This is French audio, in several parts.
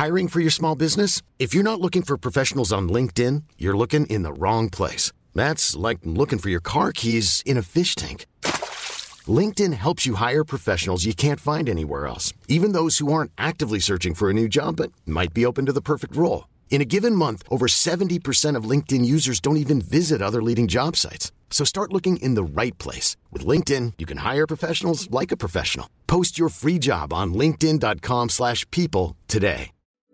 Hiring for your small business? If you're not looking for professionals on LinkedIn, you're looking in the wrong place. That's like looking for your car keys in a fish tank. LinkedIn helps you hire professionals you can't find anywhere else, even those who aren't actively searching for a new job but might be open to the perfect role. In a given month, over 70% of LinkedIn users don't even visit other leading job sites. So start looking in the right place. With LinkedIn, you can hire professionals like a professional. Post your free job on linkedin.com/people today.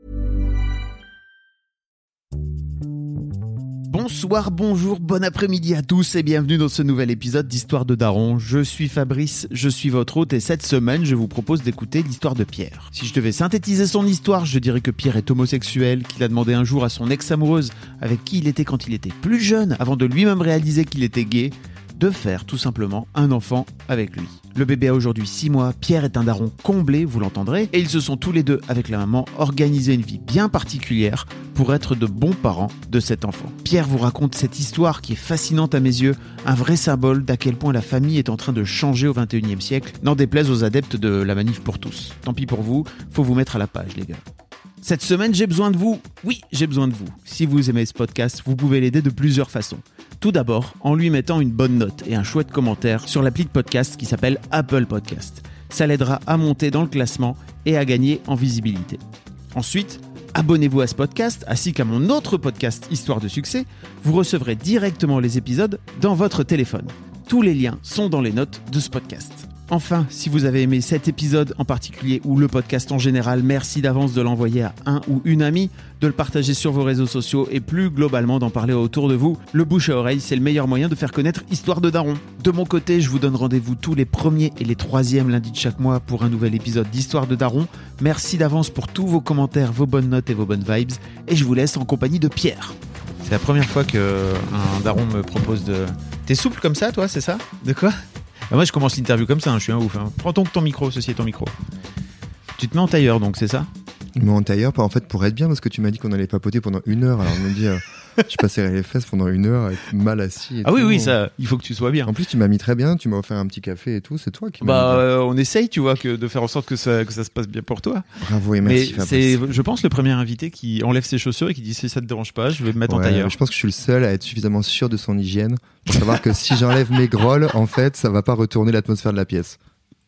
Bonsoir, bonjour, bon après-midi à tous et bienvenue dans ce nouvel épisode d'Histoire de Daron. Je suis Fabrice, je suis votre hôte et cette semaine, je vous propose d'écouter l'histoire de Pierre. Si je devais synthétiser son histoire, je dirais que Pierre est homosexuel, qu'il a demandé un jour à son ex-amoureuse, avec qui il était quand il était plus jeune, avant de lui-même réaliser qu'il était gay, de faire tout simplement un enfant avec lui. Le bébé a aujourd'hui 6 mois, Pierre est un daron comblé, vous l'entendrez, et ils se sont tous les deux, avec la maman, organisé une vie bien particulière pour être de bons parents de cet enfant. Pierre vous raconte cette histoire qui est fascinante à mes yeux, un vrai symbole d'à quel point la famille est en train de changer au XXIe siècle, n'en déplaise aux adeptes de la manif pour tous. Tant pis pour vous, faut vous mettre à la page les gars. Cette semaine, j'ai besoin de vous. Oui, j'ai besoin de vous. Si vous aimez ce podcast, vous pouvez l'aider de plusieurs façons. Tout d'abord, en lui mettant une bonne note et un chouette commentaire sur l'appli de podcast qui s'appelle Apple Podcast. Ça l'aidera à monter dans le classement et à gagner en visibilité. Ensuite, abonnez-vous à ce podcast ainsi qu'à mon autre podcast Histoire de succès. Vous recevrez directement les épisodes dans votre téléphone. Tous les liens sont dans les notes de ce podcast. Enfin, si vous avez aimé cet épisode en particulier ou le podcast en général, merci d'avance de l'envoyer à un ou une amie, de le partager sur vos réseaux sociaux et plus globalement d'en parler autour de vous. Le bouche à oreille, c'est le meilleur moyen de faire connaître Histoire de Daron. De mon côté, je vous donne rendez-vous tous les premiers et les 3e lundis de chaque mois pour un nouvel épisode d'Histoire de Daron. Merci d'avance pour tous vos commentaires, vos bonnes notes et vos bonnes vibes. Et je vous laisse en compagnie de Pierre. C'est la première fois qu'un daron me propose de... T'es souple comme ça, toi, c'est ça ? De quoi ? Moi, je commence l'interview comme ça, je suis un ouf. Prends ton micro, ceci est ton micro. Tu te mets en tailleur, donc, c'est ça ? Je me mets en tailleur, en fait, pour être bien, parce que tu m'as dit qu'on allait papoter pendant 1 heure. Alors, on me dit, je passerai les fesses pendant 1 heure, avec mal assis. Et ah tout. Oui, ça, il faut que tu sois bien. En plus, tu m'as mis très bien, tu m'as offert un petit café et tout, c'est toi qui m'as on essaye, tu vois, de faire en sorte que ça se passe bien pour toi. Bravo et merci, mais c'est, je pense, le premier invité qui enlève ses chaussures et qui dit si ça te dérange pas, je vais me mettre en tailleur. Je pense que je suis le seul à être suffisamment sûr de son hygiène pour savoir que si j'enlève mes grolles, en fait, ça va pas retourner l'atmosphère de la pièce.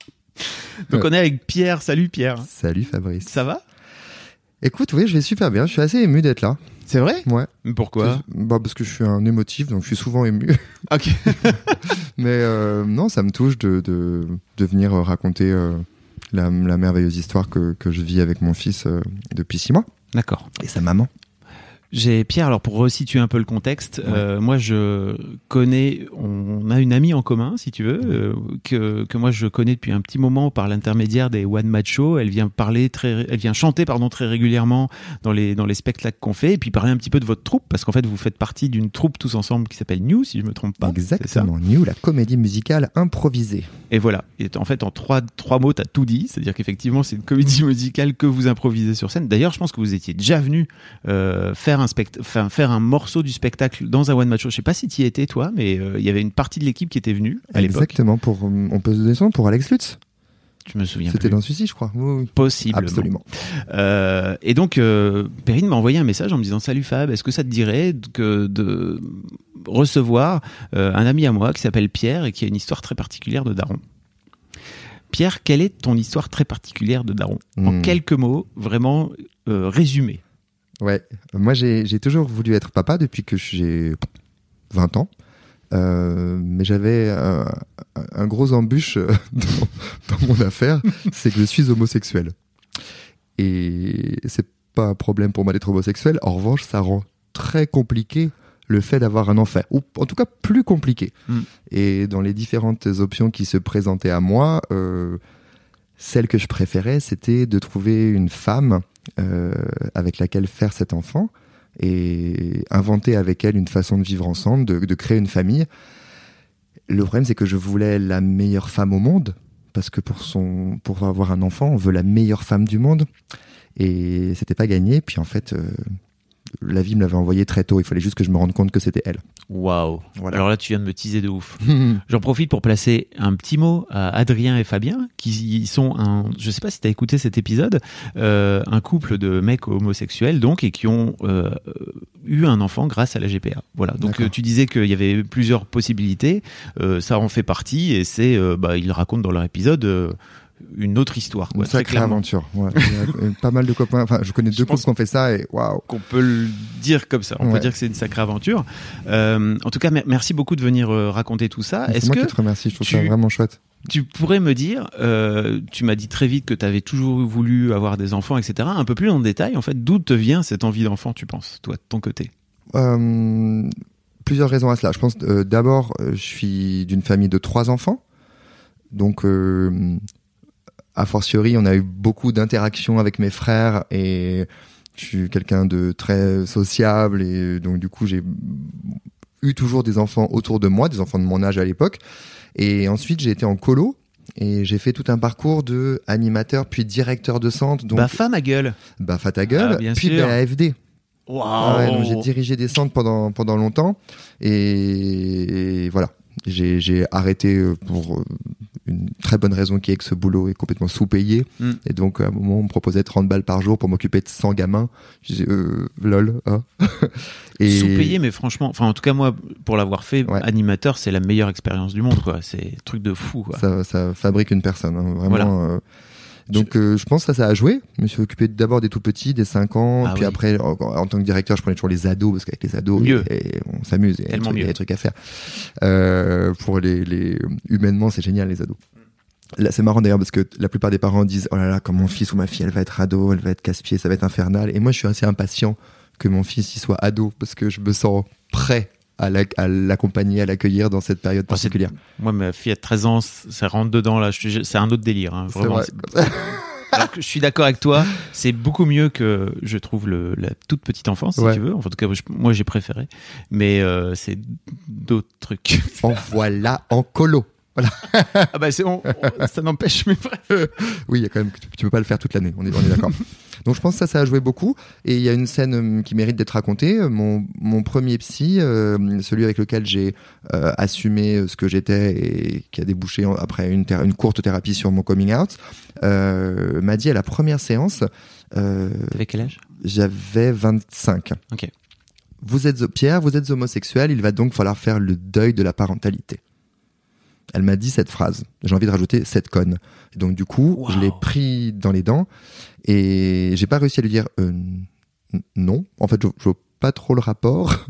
Donc on est avec Pierre. Salut Pierre. Salut Fabrice. Ça va ? Écoute, oui, je vais super bien. Je suis assez ému d'être là. C'est vrai ? Ouais. Pourquoi ? Parce que je suis un émotif, donc je suis souvent ému. Ok. Mais non, ça me touche de venir raconter la merveilleuse histoire que je vis avec mon fils depuis 6 mois. D'accord. Et sa maman. J'ai Pierre, alors pour resituer un peu le contexte, moi je connais, on a une amie en commun si tu veux, que moi je connais depuis un petit moment par l'intermédiaire des One Match Show. Elle vient chanter très régulièrement dans les spectacles qu'on fait et puis parler un petit peu de votre troupe parce qu'en fait vous faites partie d'une troupe tous ensemble qui s'appelle New si je me trompe pas. Exactement, New, la comédie musicale improvisée. Et voilà, et en fait en trois mots t'as tout dit, c'est-à-dire qu'effectivement c'est une comédie musicale que vous improvisez sur scène. D'ailleurs je pense que vous étiez déjà venu faire un morceau du spectacle dans un One Match Show. Je sais pas si tu y étais toi, mais il y avait une partie de l'équipe qui était venue à l'époque. Exactement, on peut se descendre pour Alex Lutz. Je me souviens C'était plus. dans celui-ci, je crois. Oui. Possiblement. Absolument. Et donc, Perrine m'a envoyé un message en me disant « Salut Fab, est-ce que ça te dirait de recevoir un ami à moi qui s'appelle Pierre et qui a une histoire très particulière de daron ?» Pierre, quelle est ton histoire très particulière de daron ? En quelques mots, vraiment résumé. Ouais, moi j'ai toujours voulu être papa depuis que j'ai 20 ans. Mais j'avais un gros embûche dans mon affaire, c'est que je suis homosexuel. Et c'est pas un problème pour moi d'être homosexuel. En revanche, ça rend très compliqué le fait d'avoir un enfant, ou en tout cas plus compliqué. Et dans les différentes options qui se présentaient à moi, celle que je préférais, c'était de trouver une femme avec laquelle faire cet enfant et inventer avec elle une façon de vivre ensemble, de créer une famille. Le problème, c'est que je voulais la meilleure femme au monde, parce que pour avoir un enfant, on veut la meilleure femme du monde, et c'était pas gagné. Puis en fait, la vie me l'avait envoyé très tôt, il fallait juste que je me rende compte que c'était elle. Waouh. Voilà. Alors là, tu viens de me teaser de ouf. J'en profite pour placer un petit mot à Adrien et Fabien, qui sont je sais pas si tu as écouté cet épisode, un couple de mecs homosexuels, donc, et qui ont eu un enfant grâce à la GPA. Voilà. Donc, tu disais qu'il y avait plusieurs possibilités. Ça en fait partie, et ils racontent dans leur épisode une autre histoire. Quoi, une sacrée aventure. Ouais. Il y a pas mal de copains. Enfin, je connais deux couples qui ont fait ça et waouh. Qu'on peut le dire comme ça. On peut dire que c'est une sacrée aventure. En tout cas, merci beaucoup de venir raconter tout ça. C'est moi qui te remercie. Je trouve ça vraiment chouette. Tu pourrais me dire, tu m'as dit très vite que tu avais toujours voulu avoir des enfants, etc. Un peu plus en détail, en fait, d'où te vient cette envie d'enfant, tu penses, toi, de ton côté? Plusieurs raisons à cela. Je pense d'abord, je suis d'une famille de 3 enfants. Donc, a fortiori, on a eu beaucoup d'interactions avec mes frères et je suis quelqu'un de très sociable et donc du coup, j'ai eu toujours des enfants autour de moi, des enfants de mon âge à l'époque. Et ensuite, j'ai été en colo et j'ai fait tout un parcours de animateur puis directeur de centre. Donc, Bafa ma gueule. Bafa ta gueule. Bien puis sûr. AFD. Waouh. Ouais, donc j'ai dirigé des centres pendant longtemps et voilà. J'ai arrêté pour une très bonne raison qui est que ce boulot est complètement sous-payé. Et donc, à un moment, on me proposait 30 balles par jour pour m'occuper de 100 gamins. Je disais, lol, hein. Et... Sous-payé, mais franchement, en tout cas, moi, pour l'avoir fait, animateur, c'est la meilleure expérience du monde, quoi. C'est un truc de fou, quoi. Ça fabrique une personne, hein, vraiment. Voilà. Donc je pense que ça a joué. Je me suis occupé d'abord des tout petits, des 5 ans, puis après en tant que directeur, je prenais toujours les ados parce qu'avec les ados, on s'amuse, il y a des trucs à faire. Pour les humainement, c'est génial les ados. Là, c'est marrant d'ailleurs parce que la plupart des parents disent oh là là, quand mon fils ou ma fille, elle va être ado, elle va être casse-pied, ça va être infernal. Et moi, je suis assez impatient que mon fils il soit ado parce que je me sens prêt à l'accompagner, à l'accueillir dans cette période particulière. Moi, ma fille a 13 ans, ça rentre dedans, là. C'est un autre délire, hein, vraiment. Alors que je suis d'accord avec toi, c'est beaucoup mieux que, je trouve, la toute petite enfance, si tu veux. Enfin, en tout cas, moi, j'ai préféré. Mais c'est d'autres trucs. En voilà, en colo. Voilà. Ah bah ça n'empêche, mais bref. Oui, il y a quand même, tu peux pas le faire toute l'année, on est d'accord. Donc je pense que ça a joué beaucoup. Et il y a une scène qui mérite d'être racontée. Mon premier psy, celui avec lequel j'ai assumé ce que j'étais et qui a débouché après une courte thérapie sur mon coming out, m'a dit à la première séance... T'avais quel âge ? J'avais 25. Ok. Pierre, vous êtes homosexuel, il va donc falloir faire le deuil de la parentalité. Elle m'a dit cette phrase. J'ai envie de rajouter cette conne. Et donc du coup, je l'ai pris dans les dents et j'ai pas réussi à lui dire non. En fait, je vois pas trop le rapport.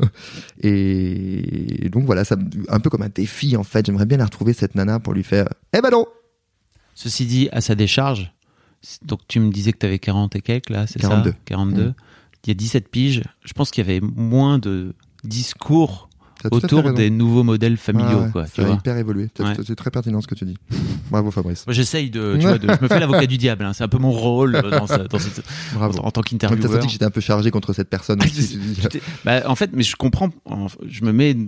Et donc voilà, ça un peu comme un défi en fait. J'aimerais bien la retrouver cette nana pour lui faire eh ben non. Ceci dit, à sa décharge, donc tu me disais que tu avais 40 et quelques là, c'est 42. ça 42. Il y a 17 piges. Je pense qu'il y avait moins de discours autour des nouveaux modèles familiaux, quoi. Ça a hyper évolué. C'est très pertinent ce que tu dis. Bravo Fabrice. Moi, j'essaye je me fais l'avocat du diable. Hein. C'est un peu mon rôle en tant qu'intervieweur. T'as senti que j'étais un peu chargé contre cette personne. En fait, mais je comprends. Je me mets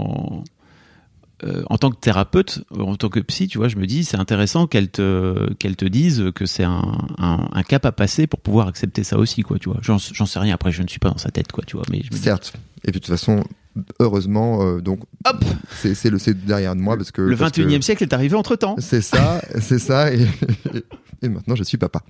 en tant que thérapeute, en tant que psy, tu vois, je me dis, c'est intéressant qu'elle te dise que c'est un cap à passer pour pouvoir accepter ça aussi, quoi, tu vois. J'en sais rien. Après, je ne suis pas dans sa tête, quoi, tu vois. Mais certes. Et puis de toute façon, heureusement, donc, hop, c'est derrière moi parce que le 21e siècle est arrivé entre temps. C'est ça. Et maintenant, je suis papa.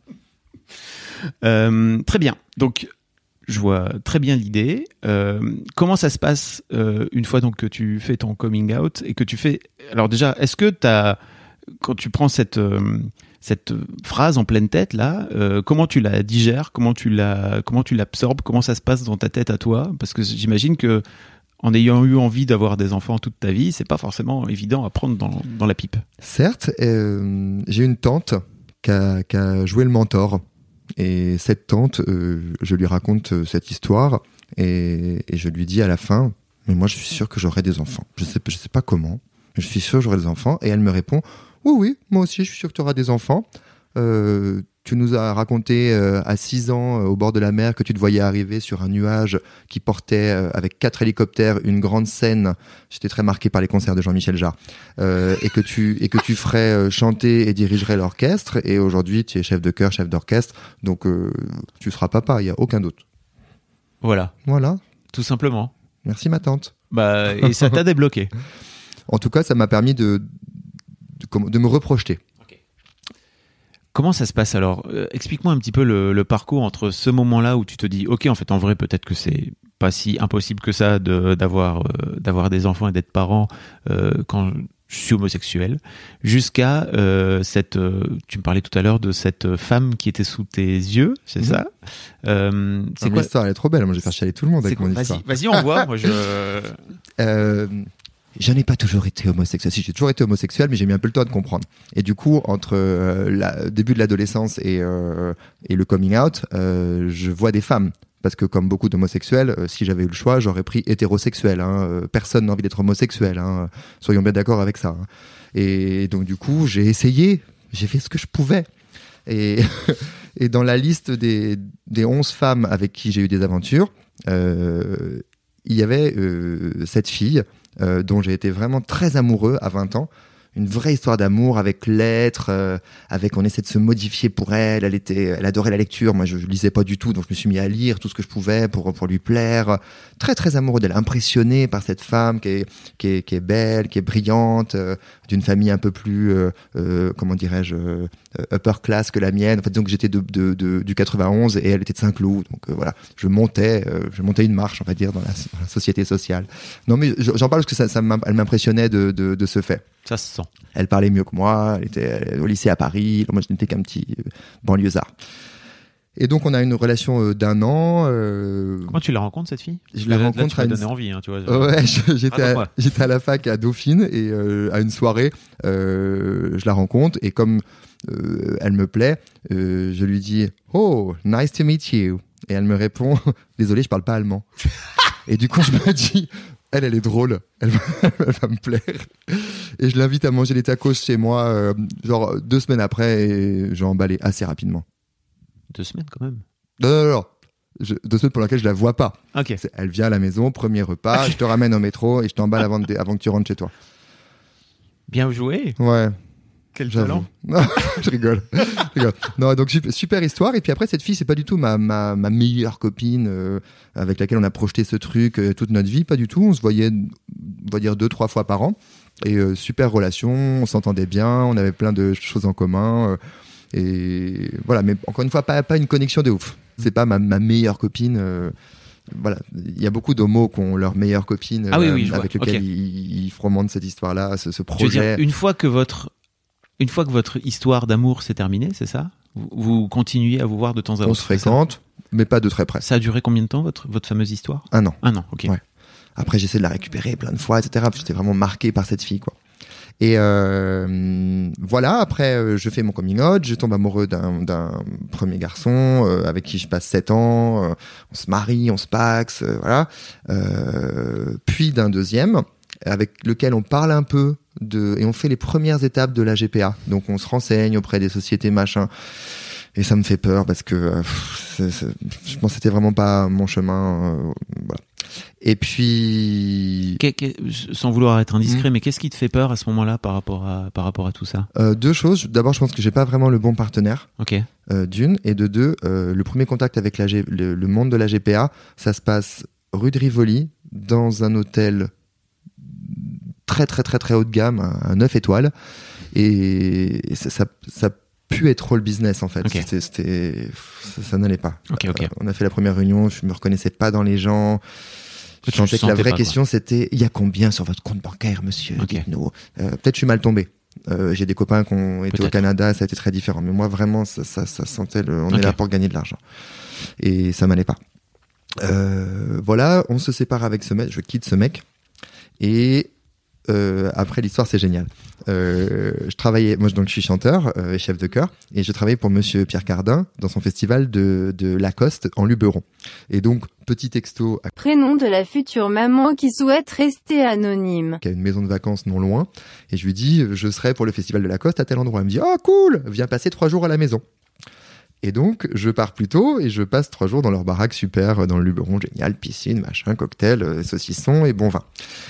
Très bien. Donc, je vois très bien l'idée. Comment ça se passe une fois donc que tu fais ton coming out et que tu fais... Alors déjà, est-ce que quand tu prends cette phrase en pleine tête là, comment tu la digères, comment tu l'absorbes, comment ça se passe dans ta tête à toi? Parce que j'imagine que en ayant eu envie d'avoir des enfants toute ta vie, c'est pas forcément évident à prendre dans la pipe. Certes, j'ai une tante qui a joué le mentor. Et cette tante, je lui raconte cette histoire et je lui dis à la fin, mais moi je suis sûr que j'aurai des enfants. Je sais pas comment, mais je suis sûr que j'aurai des enfants. Et elle me répond, oui, moi aussi je suis sûr que tu auras des enfants. Tu nous as raconté à 6 ans au bord de la mer que tu te voyais arriver sur un nuage qui portait avec 4 hélicoptères une grande scène. J'étais très marqué par les concerts de Jean-Michel Jarre et que tu ferais chanter et dirigerais l'orchestre. Et aujourd'hui tu es chef de chœur, chef d'orchestre, donc tu seras papa. Il y a aucun doute. Voilà, tout simplement. Merci ma tante. Et ça t'a débloqué. En tout cas, ça m'a permis de me reprojeter. Comment ça se passe alors ? Explique-moi un petit peu le parcours entre ce moment-là où tu te dis, ok, en fait, en vrai, peut-être que c'est pas si impossible que ça d'avoir des enfants et d'être parent quand je suis homosexuel, jusqu'à tu me parlais tout à l'heure de cette femme qui était sous tes yeux, c'est ça ? C'est quoi l'histoire ? Elle est trop belle. Moi, je vais faire chialer tout le monde avec mon histoire. Vas-y, on voit. Moi, je n'ai pas toujours été homosexuel. Si, j'ai toujours été homosexuel, mais j'ai mis un peu le temps de comprendre. Et du coup, entre le début de l'adolescence et le coming out, je vois des femmes. Parce que comme beaucoup d'homosexuels, si j'avais eu le choix, j'aurais pris hétérosexuel. Personne n'a envie d'être homosexuel. Soyons bien d'accord avec ça. Et donc du coup, j'ai essayé. J'ai fait ce que je pouvais. Et dans la liste des 11 femmes avec qui j'ai eu des aventures, il y avait cette fille dont j'ai été vraiment très amoureux à 20 ans. Une vraie histoire d'amour avec lettres, on essaie de se modifier pour elle. Elle adorait la lecture. Moi, je lisais pas du tout, donc je me suis mis à lire tout ce que je pouvais pour lui plaire. Très très amoureux d'elle, impressionné par cette femme qui est belle, qui est brillante, d'une famille un peu plus comment dirais-je, upper class que la mienne. En fait, donc j'étais du 91 et elle était de Saint-Cloud. Donc voilà, je montais une marche, on va dire, dans la société sociale. Non, mais j'en parle parce que elle m'impressionnait de ce fait. Ça se sent. Elle parlait mieux que moi, elle était au lycée à Paris, moi je n'étais qu'un petit banlieusard. Et donc on a une relation d'1 an. Comment tu la rencontres, cette fille ? Je la rencontre. Tu m'as donné envie, tu vois. Ouais, j'étais à la fac à Dauphine et à une soirée, je la rencontre et comme elle me plaît, je lui dis « Oh, nice to meet you ». Et elle me répond « Désolé, je parle pas allemand ». Et du coup je me dis... Elle est drôle, elle va me plaire. Et je l'invite à manger des tacos chez moi, genre 2 semaines après, et j'ai emballé assez rapidement. 2 semaines quand même ? Non. 2 semaines pour lesquelles je la vois pas. Ok. Elle vient à la maison, premier repas, je te ramène au métro et je t'emballe avant que tu rentres chez toi. Bien joué. Ouais. Quel talent. Non, je rigole. Non, donc super histoire. Et puis après, cette fille, c'est pas du tout ma meilleure copine avec laquelle on a projeté ce truc toute notre vie. Pas du tout. On se voyait, on va dire, 2-3 fois par an. Et super relation. On s'entendait bien. On avait plein de choses en commun. Et voilà. Mais encore une fois, pas une connexion de ouf. C'est pas ma meilleure copine. Voilà, il y a beaucoup d'homos qui ont leur meilleure copine avec lequel ils fromentent cette histoire-là, ce projet. Tu veux dire, une fois que votre histoire d'amour s'est terminée, c'est ça ? Vous continuez à vous voir de temps à autre ? On se fréquente, mais pas de très près. Ça a duré combien de temps, votre fameuse histoire ? 1 an. 1 an, ok. Ouais. Après, j'essaie de la récupérer plein de fois, etc. Parce que j'étais vraiment marqué par cette fille, quoi. Et voilà, après, je fais mon coming out, je tombe amoureux d'un premier garçon avec qui je passe 7 ans, on se marie, on se paxe, voilà. Puis d'un deuxième, avec lequel on parle un peu et on fait les premières étapes de la GPA. Donc on se renseigne auprès des sociétés machin. Et ça me fait peur parce que je pense que c'était vraiment pas mon chemin. Voilà. Et puis sans vouloir être indiscret, mais qu'est-ce qui te fait peur à ce moment-là par rapport à tout ça ? 2 choses. D'abord, je pense que j'ai pas vraiment le bon partenaire. Ok. D'une, et de 2, le premier contact avec le monde de la GPA, ça se passe rue de Rivoli, dans un hôtel très très très très haut de gamme, un 9 étoiles, et ça pu être trop le business en fait. Okay. Ça n'allait pas. Okay. On a fait la première réunion, je me reconnaissais pas dans les gens. Je sentais que la vraie question c'était il y a combien sur votre compte bancaire, monsieur ? Dites-nous. Peut-être je suis mal tombé. J'ai des copains qui ont été au Canada, ça a été très différent. Mais moi vraiment ça sentait on est là pour gagner de l'argent. Et ça m'allait pas. Voilà, on se sépare avec ce mec, je quitte ce mec. Et après l'histoire c'est génial. Je travaillais, moi donc je suis chanteur et chef de chœur, et je travaillais pour Monsieur Pierre Cardin dans son festival de Lacoste en Luberon. Et donc petit texto prénom de la future maman qui souhaite rester anonyme, qui a une maison de vacances non loin, et je lui dis je serai pour le festival de Lacoste à tel endroit. Elle me dit oh cool, viens passer 3 jours à la maison. Et donc, je pars plus tôt et je passe 3 jours dans leur baraque super, dans le Luberon, génial, piscine, machin, cocktail, saucisson et bon vin.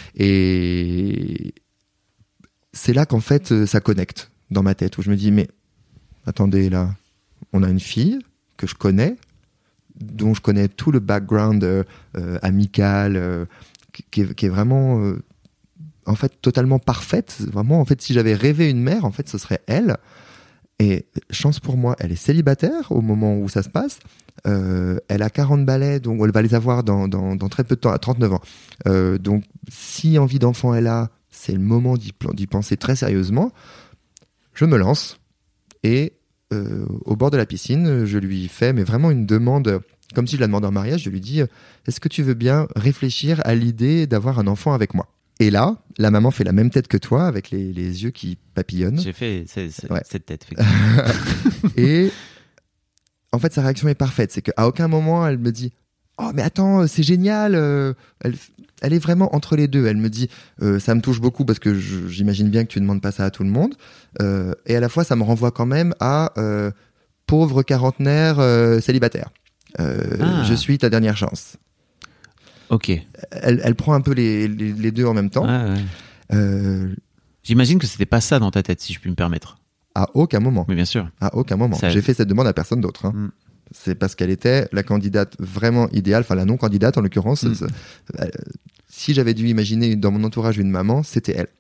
Et c'est là qu'en fait, ça connecte dans ma tête, où je me dis, mais attendez, là, on a une fille que je connais, dont je connais tout le background amical, qui est vraiment en fait totalement parfaite. Vraiment, en fait, si j'avais rêvé une mère, en fait, ce serait elle. Et chance pour moi, elle est célibataire au moment où ça se passe. Elle a 40 balais, donc elle va les avoir dans très peu de temps, à 39 ans. Donc, si envie d'enfant elle a, c'est le moment d'y penser très sérieusement. Je me lance et au bord de la piscine, je lui fais mais vraiment une demande, comme si je la demandais en mariage. Je lui dis est-ce que tu veux bien réfléchir à l'idée d'avoir un enfant avec moi? Et là, la maman fait la même tête que toi, avec les yeux qui papillonnent. J'ai fait Ouais. cette tête, effectivement. Et en fait, sa réaction est parfaite. C'est qu'à aucun moment, elle me dit « Oh, mais attends, c'est génial !» Elle est vraiment entre les deux. Elle me dit « Ça me touche beaucoup parce que j'imagine bien que tu ne demandes pas ça à tout le monde. » Et à la fois, ça me renvoie quand même à « Pauvre quarantenaire célibataire. Je suis ta dernière chance. » Ok. Elle prend un peu les deux en même temps. Ouais. J'imagine que c'était pas ça dans ta tête, si je puis me permettre. À aucun moment. Mais bien sûr. À aucun moment. Ça... J'ai fait cette demande à personne d'autre. Hein. C'est parce qu'elle était la candidate vraiment idéale, enfin la non-candidate en l'occurrence. Si j'avais dû imaginer dans mon entourage une maman, c'était elle.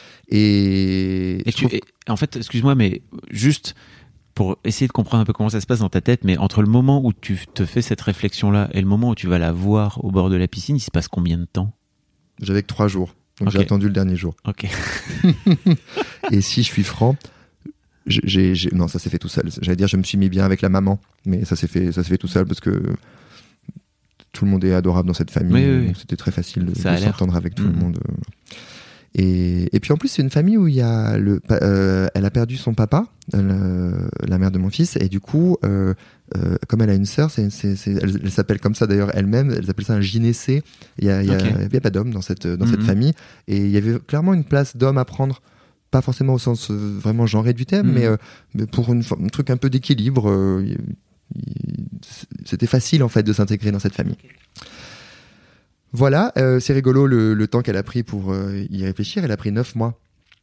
En fait, excuse-moi, mais juste pour essayer de comprendre un peu comment ça se passe dans ta tête, mais entre le moment où tu te fais cette réflexion-là et le moment où tu vas la voir au bord de la piscine, il se passe combien de temps? J'avais que 3 jours, donc j'ai attendu le dernier jour. Ok. Et si je suis franc, non, ça s'est fait tout seul. J'allais dire, je me suis mis bien avec la maman, mais ça s'est fait tout seul parce que tout le monde est adorable dans cette famille. Oui. Donc c'était très facile de s'entendre avec tout le monde. Et puis en plus, c'est une famille où il y a elle a perdu son papa, la mère de mon fils, et du coup, comme elle a une sœur, elle s'appelle comme ça d'ailleurs elle-même, elle appelle ça un gynécée. Il y a pas d'homme dans cette famille, et il y avait clairement une place d'homme à prendre. Pas forcément au sens vraiment genré du thème, mais pour un truc un peu d'équilibre, c'était facile en fait de s'intégrer dans cette famille. Voilà, c'est rigolo le temps qu'elle a pris pour y réfléchir. Elle a pris 9 mois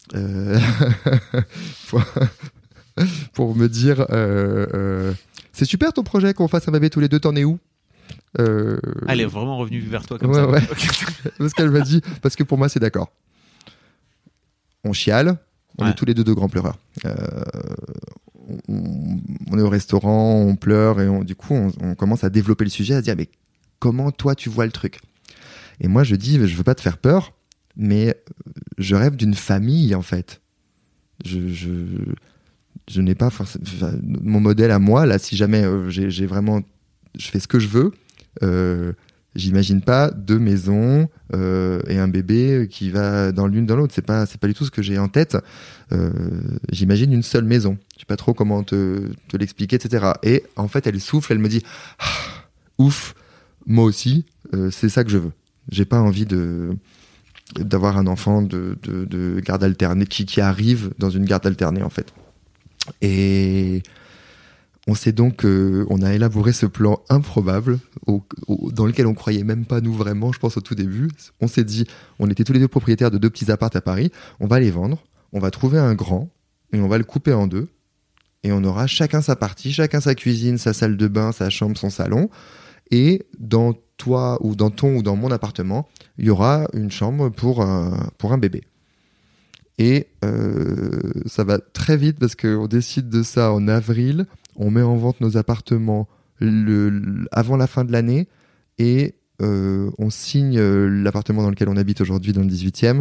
pour me dire c'est super ton projet qu'on fasse un bébé tous les deux, t'en es où? Elle est vraiment revenue vers toi comme ça. Ouais. Parce qu'elle m'a dit, parce que pour moi c'est d'accord. On chiale, on est tous les deux de grands pleureurs. On est au restaurant, on pleure et du coup on commence à développer le sujet, à se dire mais comment toi tu vois le truc? Et moi je dis je veux pas te faire peur, mais je rêve d'une famille en fait. Je n'ai pas forcément mon modèle à moi là. Si jamais j'ai vraiment, je fais ce que je veux. J'imagine pas 2 maisons et un bébé qui va dans l'une dans l'autre. C'est pas du tout ce que j'ai en tête. J'imagine une seule maison. Je sais pas trop comment te l'expliquer, etc. Et en fait, elle souffle, elle me dit ouf, moi aussi, c'est ça que je veux. J'ai pas envie d'avoir un enfant de garde alternée qui arrive dans une garde alternée en fait. Et on s'est donc, on a élaboré ce plan improbable dans lequel on croyait même pas nous vraiment, je pense au tout début. On s'est dit, on était tous les deux propriétaires de 2 petits apparts à Paris, on va les vendre, on va trouver un grand et on va le couper en 2 et on aura chacun sa partie, chacun sa cuisine, sa salle de bain, sa chambre, son salon, et dans toi ou dans ton ou dans mon appartement, il y aura une chambre pour un bébé. Et ça va très vite parce qu'on décide de ça en avril. On met en vente nos appartements avant la fin de l'année et on signe l'appartement dans lequel on habite aujourd'hui dans le 18e,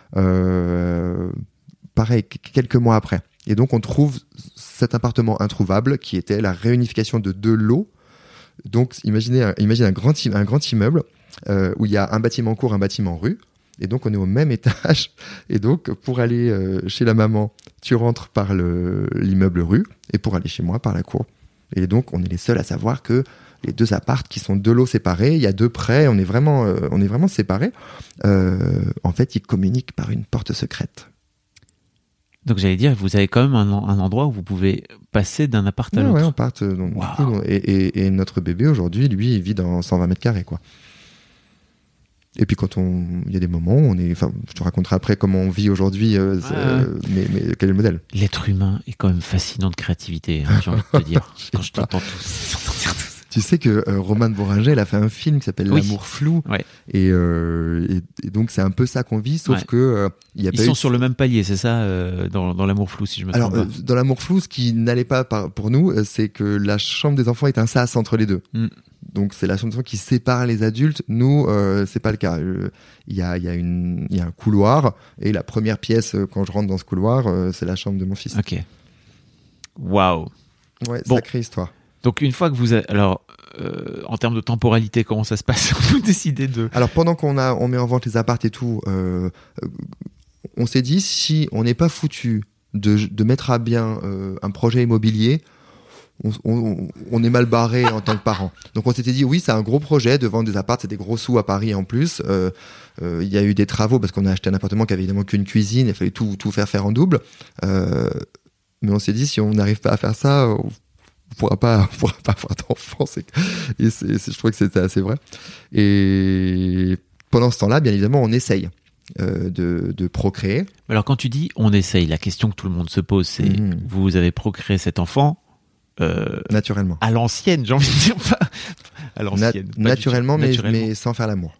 pareil, quelques mois après. Et donc on trouve cet appartement introuvable qui était la réunification de 2 lots. Donc imaginez un grand immeuble où il y a un bâtiment court, un bâtiment rue. Et donc on est au même étage. Et donc pour aller chez la maman, tu rentres par l'immeuble rue, et pour aller chez moi par la cour. Et donc on est les seuls à savoir que les 2 appartes qui sont 2 lots séparés, il y a 2 près, on est vraiment séparés. En fait, ils communiquent par une porte secrète. Donc j'allais dire, vous avez quand même un endroit où vous pouvez passer d'un appart à l'autre. Ouais, on part. Et notre bébé aujourd'hui, lui, il vit dans 120 mètres carrés, quoi. Et puis quand il y a des moments où je te raconterai après comment on vit aujourd'hui, mais quel est le modèle? L'être humain est quand même fascinant de créativité, j'ai envie de te dire. Quand je t'entends tous. Tu sais que Romane Bourringer, elle a fait un film qui s'appelle Oui. L'amour flou. Ouais. Et donc, c'est un peu ça qu'on vit, sauf que il y a Ils pas sont eu... sur le même palier, c'est ça, dans l'amour flou, si je me trompe Alors, pas. dans L'amour flou, ce qui n'allait pas pour nous, c'est que la chambre des enfants est un sas entre les deux. Mm. Donc, c'est la chambre des enfants qui sépare les adultes. Nous, c'est pas le cas. Il y a un couloir, et la première pièce, quand je rentre dans ce couloir, c'est la chambre de mon fils. Ok. Waouh. Ouais, Bon. sacrée histoire. Donc une fois que vous avez... Alors, en termes de temporalité, comment ça se passe? Vous décidez de... Alors, pendant qu'on met en vente les apparts et tout, on s'est dit, si on n'est pas foutu de mettre à bien un projet immobilier, on est mal barré en tant que parent. Donc on s'était dit, oui, c'est un gros projet de vendre des apparts, c'est des gros sous à Paris en plus. Il y a eu des travaux parce qu'on a acheté un appartement qui avait évidemment qu'une cuisine, il fallait tout faire en double. Mais on s'est dit, si on n'arrive pas à faire ça, on pourra pas avoir d'enfants. Je trouvais que c'était assez vrai. Et pendant ce temps-là, bien évidemment, on essaye de procréer. Alors quand tu dis on essaye, la question que tout le monde se pose, c'est vous avez procréé cet enfant Naturellement. à l'ancienne, j'ai envie de dire, pas à l'ancienne. pas Naturellement, du tout. Naturellement. mais sans faire l'amour.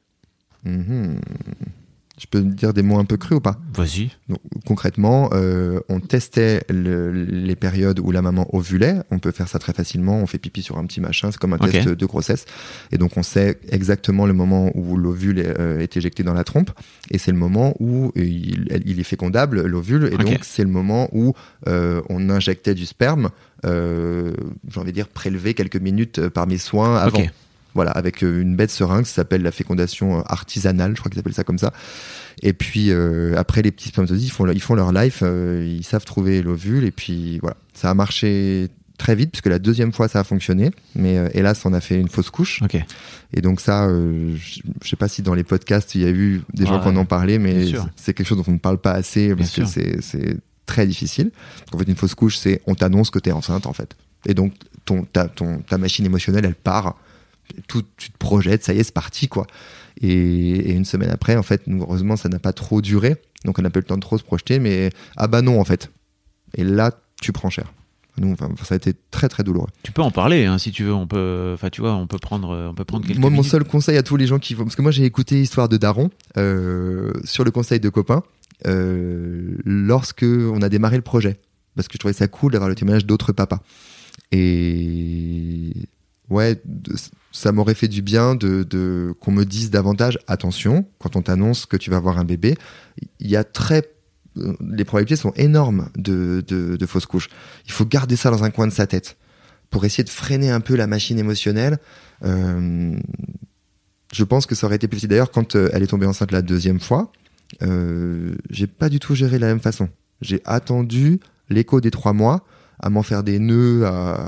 Je peux dire des mots un peu crus ou pas? Vas-y. Donc, concrètement, on testait les périodes où la maman ovulait. On peut faire ça très facilement. On fait pipi sur un petit machin. C'est comme un test de grossesse. Et donc, on sait exactement le moment où l'ovule est éjecté dans la trompe. Et c'est le moment où il est fécondable, l'ovule. Et donc, c'est le moment où on injectait du sperme, j'ai envie de dire prélevé quelques minutes par mes soins avant. Voilà, avec une bête seringue, ça s'appelle la fécondation artisanale, je crois qu'ils appellent ça comme ça. Et puis après, les petits spermatozoïdes, ils font leur life, ils savent trouver l'ovule, et puis voilà. Ça a marché très vite, puisque la deuxième fois, ça a fonctionné, mais hélas, on a fait une fausse couche. Et donc ça, je sais pas si dans les podcasts, il y a eu des gens qui en ont parlé, mais c'est quelque chose dont on ne parle pas assez, parce que c'est très difficile. En fait, une fausse couche, c'est on t'annonce que t'es enceinte, en fait. Et donc, ta machine émotionnelle, elle part. Tu te projettes, ça y est, c'est parti, quoi. Et une semaine après, en fait, nous, heureusement, ça n'a pas trop duré. Donc, on n'a pas eu le temps de trop se projeter, mais non, en fait. Et là, tu prends cher. Nous, ça a été très, très douloureux. Tu peux en parler, hein, si tu veux. On peut prendre quelques Moi, mon minutes. seul conseil à tous les gens qui vont... Parce que moi, j'ai écouté Histoire de Daron sur le conseil de copains lorsque on a démarré le projet. Parce que je trouvais ça cool d'avoir le témoignage d'autres papas. Et... ouais, ça m'aurait fait du bien qu'on me dise davantage, attention, quand on t'annonce que tu vas avoir un bébé, il y a les probabilités sont énormes de fausses couches. Il faut garder ça dans un coin de sa tête pour essayer de freiner un peu la machine émotionnelle. Je pense que ça aurait été plus facile. D'ailleurs, quand elle est tombée enceinte la deuxième fois, j'ai pas du tout géré de la même façon. J'ai attendu l'écho des 3 mois à m'en faire des nœuds,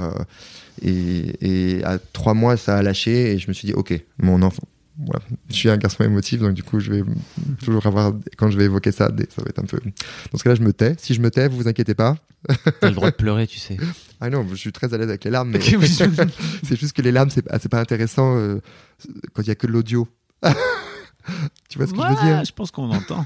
et à 3 mois, ça a lâché, et je me suis dit, ok, mon enfant. Voilà. Je suis un garçon émotif, donc du coup, je vais toujours avoir, quand je vais évoquer ça, ça va être un peu... Dans ce cas-là, je me tais. Si je me tais, vous inquiétez pas. T'as le droit de pleurer, tu sais. Ah non, je suis très à l'aise avec les larmes, mais c'est juste que les larmes, c'est pas intéressant quand il y a que de l'audio. Tu vois ce que je veux dire? Je pense qu'on entend.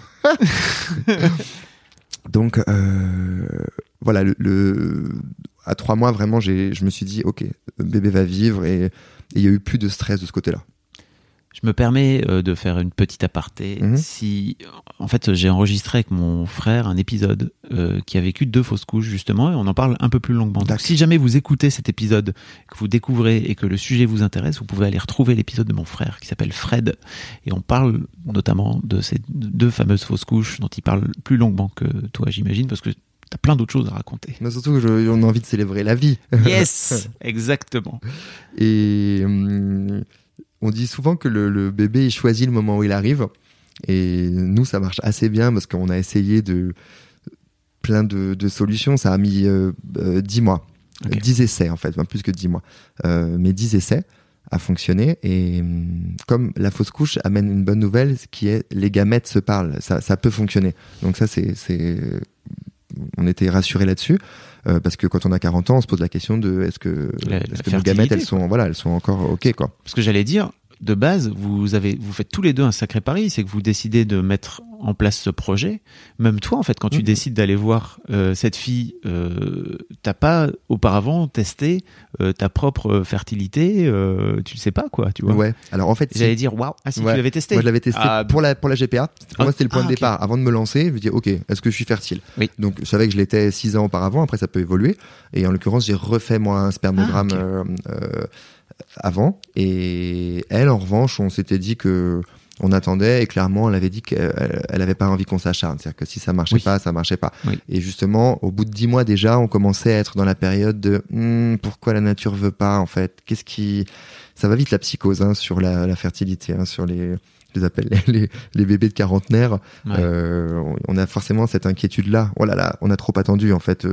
Donc, voilà, à 3 mois, vraiment, je me suis dit, ok, bébé va vivre, et il y a eu plus de stress de ce côté-là. Je me permets de faire une petite aparté. En fait, j'ai enregistré avec mon frère un épisode qui a vécu 2 fausses couches, justement, et on en parle un peu plus longuement. Donc, si jamais vous écoutez cet épisode, que vous découvrez et que le sujet vous intéresse, vous pouvez aller retrouver l'épisode de mon frère qui s'appelle Fred, et on parle notamment de ces 2 fameuses fausses couches dont il parle plus longuement que toi, j'imagine, parce que t'as plein d'autres choses à raconter. Mais surtout, on a envie de célébrer la vie. Yes, exactement. Et on dit souvent que le bébé il choisit le moment où il arrive. Et nous, ça marche assez bien parce qu'on a essayé plein de solutions. Ça a mis 10 mois. 10 essais, en fait. Enfin, plus que 10 mois. Mais 10 essais à fonctionner. Et comme la fausse couche amène une bonne nouvelle, qui est les gamètes se parlent. Ça peut fonctionner. Donc ça, on était rassurés là-dessus. Parce que quand on a 40 ans, on se pose la question de est-ce que nos gamètes, elles sont encore OK, quoi. Parce que j'allais dire, de base, vous faites tous les deux un sacré pari, c'est que vous décidez de mettre en place ce projet, même toi, en fait, quand tu décides d'aller voir cette fille, t'as pas auparavant testé ta propre fertilité, tu le sais pas, quoi, tu vois. Ouais. Alors en fait, J'allais dire, waouh, tu l'avais testé. Moi, je l'avais testé pour la GPA. Pour moi, c'était le point de ok. départ. Avant de me lancer, je me dis, ok, est-ce que je suis fertile? Oui. Donc, je savais que je l'étais 6 ans auparavant. Après, ça peut évoluer. Et en l'occurrence, j'ai refait moi un spermogramme avant. Et elle, en revanche, on s'était dit que on attendait, et clairement, elle avait dit qu'elle avait pas envie qu'on s'acharne. C'est-à-dire que si ça marchait pas, ça marchait pas. Oui. Et justement, au bout de 10 mois déjà, on commençait à être dans la période de pourquoi la nature veut pas, en fait. Ça va vite la psychose, hein, sur la fertilité, hein, sur je les appelle les bébés de quarantenaire. Ouais. On a forcément cette inquiétude-là. Oh là là, on a trop attendu, en fait.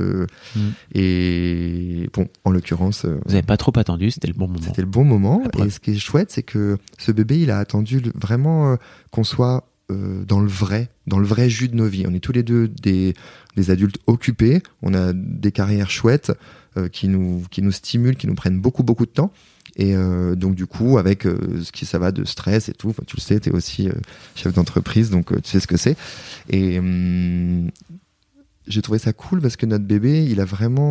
Et bon, en l'occurrence, Vous avez pas trop attendu, c'était le bon moment. c'était le bon moment. Après. Et ce qui est chouette, c'est que ce bébé, il a attendu vraiment qu'on soit dans le vrai jus de nos vies. On est tous les deux des adultes occupés. On a des carrières chouettes qui nous stimulent, qui nous prennent beaucoup, beaucoup de temps. Et donc du coup, avec ça va de stress et tout, enfin, tu le sais, t'es aussi chef d'entreprise, donc tu sais ce que c'est. Et j'ai trouvé ça cool parce que notre bébé, il est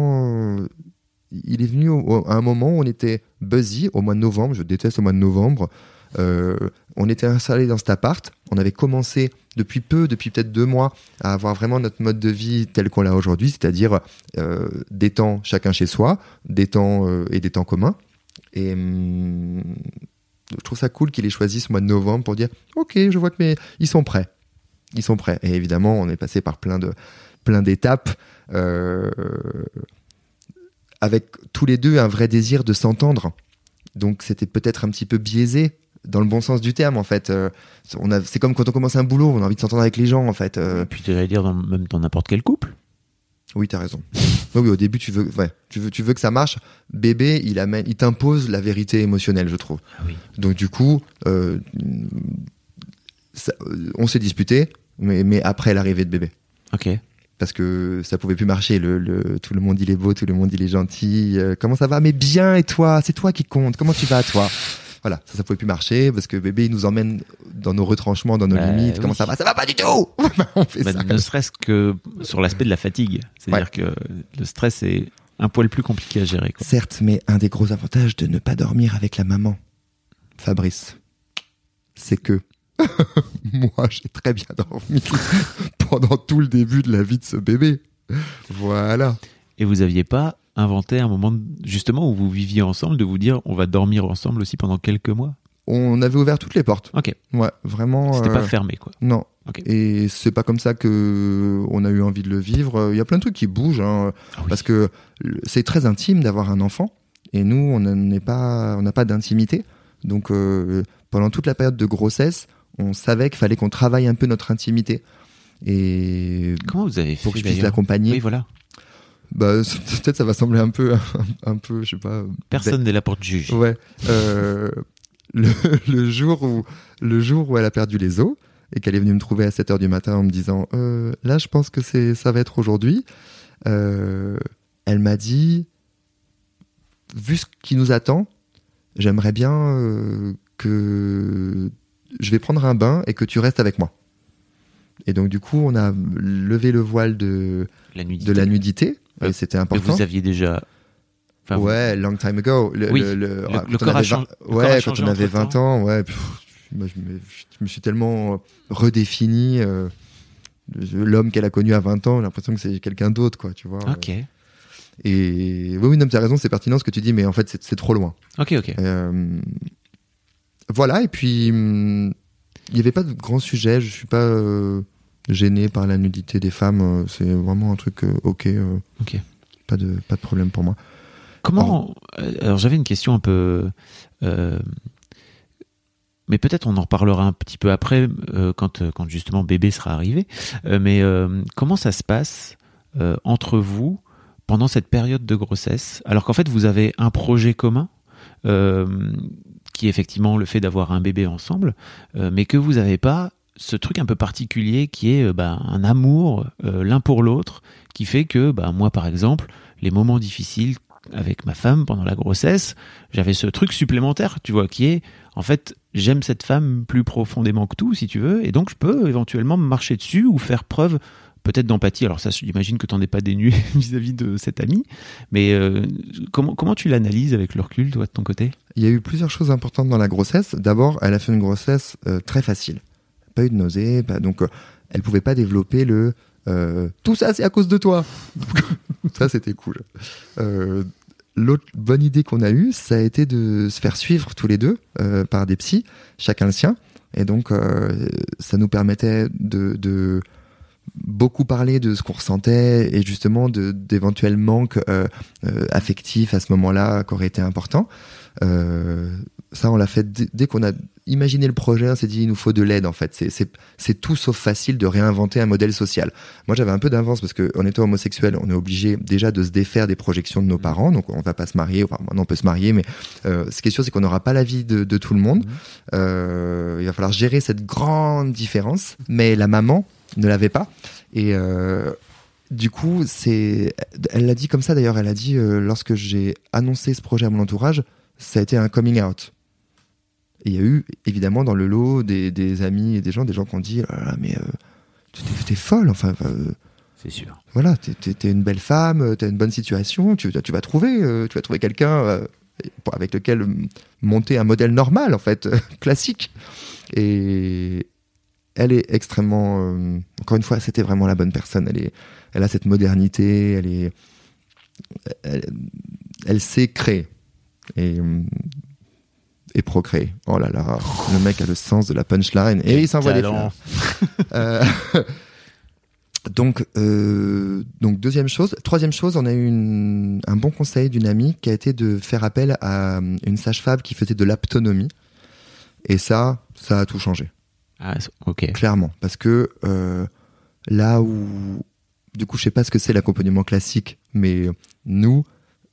venu à un moment où on était buzzy, au mois de novembre. Je déteste le mois de novembre. On était installés dans cet appart. On avait commencé depuis peut-être 2 mois, à avoir vraiment notre mode de vie tel qu'on l'a aujourd'hui, c'est-à-dire des temps chacun chez soi, des temps et des temps communs. Et je trouve ça cool qu'il ait choisi ce mois de novembre pour dire ok, je vois que ils sont prêts. Et évidemment, on est passé par plein d'étapes avec tous les deux un vrai désir de s'entendre. Donc c'était peut-être un petit peu biaisé dans le bon sens du terme, en fait. C'est comme quand on commence un boulot, on a envie de s'entendre avec les gens, en fait. Et puis tu vas dire même dans n'importe quel couple. Oui, t'as raison. Oui, au début, tu veux que ça marche. Bébé, il t'impose la vérité émotionnelle, je trouve. Ah oui. Donc du coup, on s'est disputé, mais après l'arrivée de bébé. Ok. Parce que ça pouvait plus marcher. Tout le monde, il est beau, tout le monde, il est gentil. Comment ça va? Mais bien, et toi? C'est toi qui compte. Comment tu vas, toi? Voilà, ça pouvait plus marcher parce que bébé, il nous emmène dans nos retranchements, dans nos limites. Comment ça va? Ça va pas du tout! On fait ça. Ne serait-ce que sur l'aspect de la fatigue. C'est-à-dire que le stress est un poil plus compliqué à gérer, quoi. Certes, mais un des gros avantages de ne pas dormir avec la maman, Fabrice, c'est que moi, j'ai très bien dormi pendant tout le début de la vie de ce bébé. Voilà. Et vous aviez pas inventé un moment, justement, où vous viviez ensemble, de vous dire on va dormir ensemble aussi pendant quelques mois? On avait ouvert toutes les portes. Ok. Ouais, vraiment. C'était pas fermé, quoi. Non. Ok. Et c'est pas comme ça que on a eu envie de le vivre. Il y a plein de trucs qui bougent, hein, Ah oui. parce que c'est très intime d'avoir un enfant. Et nous, on n'a pas d'intimité. Donc, pendant toute la période de grossesse, on savait qu'il fallait qu'on travaille un peu notre intimité. Et Comment vous avez fait, pour que je puisse d'ailleurs l'accompagner. Oui, voilà. Bah, peut-être ça va sembler un peu, je sais pas. Personne n'est là pour te juger. Ouais. Le jour où elle a perdu les os et qu'elle est venue me trouver à 7h du matin en me disant là, je pense que ça va être aujourd'hui. Elle m'a dit, vu ce qui nous attend, j'aimerais bien que je vais prendre un bain et que tu restes avec moi. Et donc du coup, on a levé le voile de la nudité. Et c'était important. Mais vous aviez déjà... Enfin, ouais, long time ago. Le corps a changé. Ouais, quand on avait 20 ans, ouais. Moi, je me suis tellement redéfini. L'homme qu'elle a connu à 20 ans, j'ai l'impression que c'est quelqu'un d'autre, quoi, tu vois. Ok. Et oui, non, tu as raison, c'est pertinent ce que tu dis, mais en fait, c'est trop loin. Ok. Voilà, et puis, il n'y avait pas de grand sujet. Je suis pas gêné par la nudité des femmes. C'est vraiment un truc ok. Pas de problème pour moi. Comment... Alors, j'avais une question un peu... mais peut-être on en reparlera un petit peu après, quand justement bébé sera arrivé. Mais comment ça se passe entre vous pendant cette période de grossesse, alors qu'en fait vous avez un projet commun, qui est effectivement le fait d'avoir un bébé ensemble, mais que vous n'avez pas ce truc un peu particulier qui est un amour l'un pour l'autre, qui fait que moi par exemple, les moments difficiles avec ma femme pendant la grossesse, j'avais ce truc supplémentaire, tu vois, qui est, en fait, j'aime cette femme plus profondément que tout, si tu veux, et donc je peux éventuellement me marcher dessus ou faire preuve peut-être d'empathie. Alors ça, j'imagine que tu n'en es pas dénué vis-à-vis de cette amie, mais comment tu l'analyses avec le recul, toi, de ton côté ? Il y a eu plusieurs choses importantes dans la grossesse. D'abord, elle a fait une grossesse très facile. Pas eu de nausées, donc elle pouvait pas développer le tout ça c'est à cause de toi. Ça c'était cool. L'autre bonne idée qu'on a eue, ça a été de se faire suivre tous les deux par des psys, chacun le sien, et donc ça nous permettait de beaucoup parler de ce qu'on ressentait et justement d'éventuels manques affectifs à ce moment-là qui auraient été importants. Ça on l'a fait dès qu'on a imaginé le projet, on s'est dit il nous faut de l'aide en fait. C'est tout sauf facile de réinventer un modèle social. Moi j'avais un peu d'avance parce qu'en étant homosexuel, on est obligé déjà de se défaire des projections de nos parents, donc on va pas se marier, enfin maintenant on peut se marier, mais ce qui est sûr c'est qu'on n'aura pas l'avis de tout le monde. Il va falloir gérer cette grande différence, mais la maman ne l'avait pas et du coup elle l'a dit comme ça d'ailleurs, elle a dit lorsque j'ai annoncé ce projet à mon entourage, ça a été un coming out. Et il y a eu, évidemment, dans le lot, des amis et des gens qui ont dit « mais t'es folle, enfin... c'est sûr. Voilà, t'es une belle femme, t'as une bonne situation, tu vas trouver quelqu'un avec lequel monter un modèle normal, en fait, classique. » Et elle est extrêmement... encore une fois, c'était vraiment la bonne personne. Elle a cette modernité, elle sait créer. Et procréer. Oh là là, le mec a le sens de la punchline et il s'envoie des fleurs. Donc deuxième chose. Troisième chose, on a eu un bon conseil d'une amie qui a été de faire appel à une sage-femme qui faisait de l'aptonomie. Et ça a tout changé. Ah, ok. Clairement. Parce que là où... Du coup, je sais pas ce que c'est l'accompagnement classique, mais nous...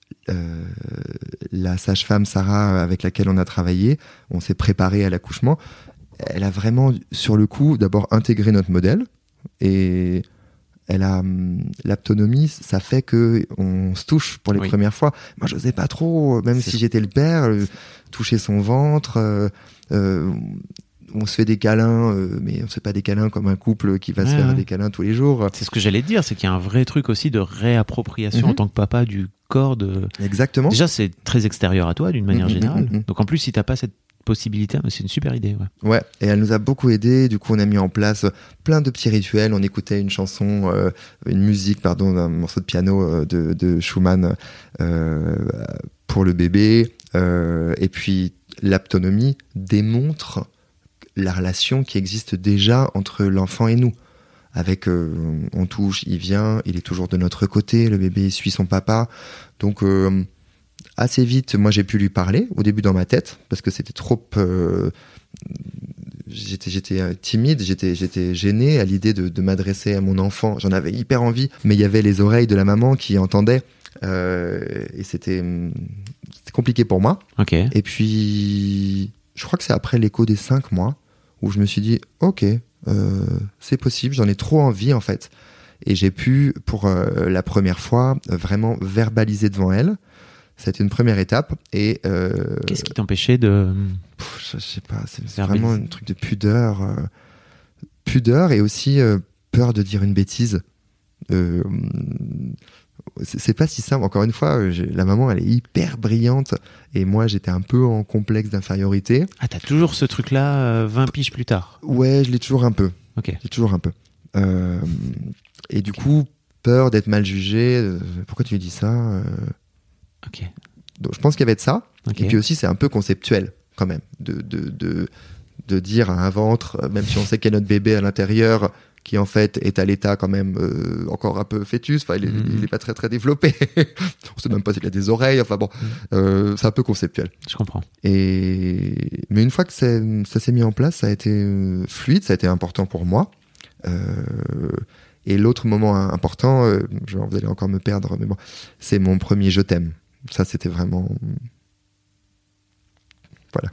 la sage-femme Sarah avec laquelle on a travaillé, on s'est préparé à l'accouchement, elle a vraiment sur le coup d'abord intégré notre modèle et elle a l'aptonomie, ça fait que on se touche pour les premières fois. Moi j'osais pas trop, même si j'étais le père, toucher son ventre, on se fait des câlins, mais on se fait pas des câlins comme un couple qui va se faire des câlins tous les jours. C'est ce que j'allais te dire, c'est qu'il y a un vrai truc aussi de réappropriation en tant que papa du corps de... Exactement. Déjà, c'est très extérieur à toi d'une manière générale. Donc en plus, si t'as pas cette possibilité, c'est une super idée. Ouais, et elle nous a beaucoup aidé. Du coup, on a mis en place plein de petits rituels. On écoutait une musique, un morceau de piano de Schumann pour le bébé. Et puis, l'aptonomie démontre la relation qui existe déjà entre l'enfant et nous. Avec, on touche, il vient, il est toujours de notre côté, le bébé suit son papa. Donc, assez vite, moi j'ai pu lui parler, au début dans ma tête, parce que c'était trop... J'étais timide, j'étais gêné à l'idée de m'adresser à mon enfant. J'en avais hyper envie, mais il y avait les oreilles de la maman qui entendaient. Et c'était compliqué pour moi. Okay. Et puis, je crois que c'est après l'écho des 5 mois, où je me suis dit, ok, c'est possible, j'en ai trop envie en fait. Et j'ai pu, pour la première fois, vraiment verbaliser devant elle. C'était une première étape. Et qu'est-ce qui t'empêchait de... Je sais pas, c'est vraiment un truc de pudeur. Pudeur et aussi peur de dire une bêtise. C'est pas si simple. Encore une fois, la maman, elle est hyper brillante. Et moi, j'étais un peu en complexe d'infériorité. Ah, t'as toujours ce truc-là 20 piges plus tard? Ouais, je l'ai toujours un peu. Ok. J'ai toujours un peu. Et du coup, peur d'être mal jugé. Pourquoi tu lui dis ça Ok. Donc, je pense qu'il y avait de ça. Okay. Et puis aussi, c'est un peu conceptuel, quand même. De dire à un ventre, même si on sait qu'il y a notre bébé à l'intérieur, qui en fait est à l'état quand même encore un peu fœtus, enfin il est pas très très développé. On sait même pas s'il a des oreilles, enfin bon, c'est un peu conceptuel. Je comprends. Mais une fois que ça s'est mis en place, ça a été fluide, ça a été important pour moi. Et l'autre moment important, vous allez encore me perdre, mais bon, c'est mon premier je t'aime. Ça c'était vraiment... Voilà.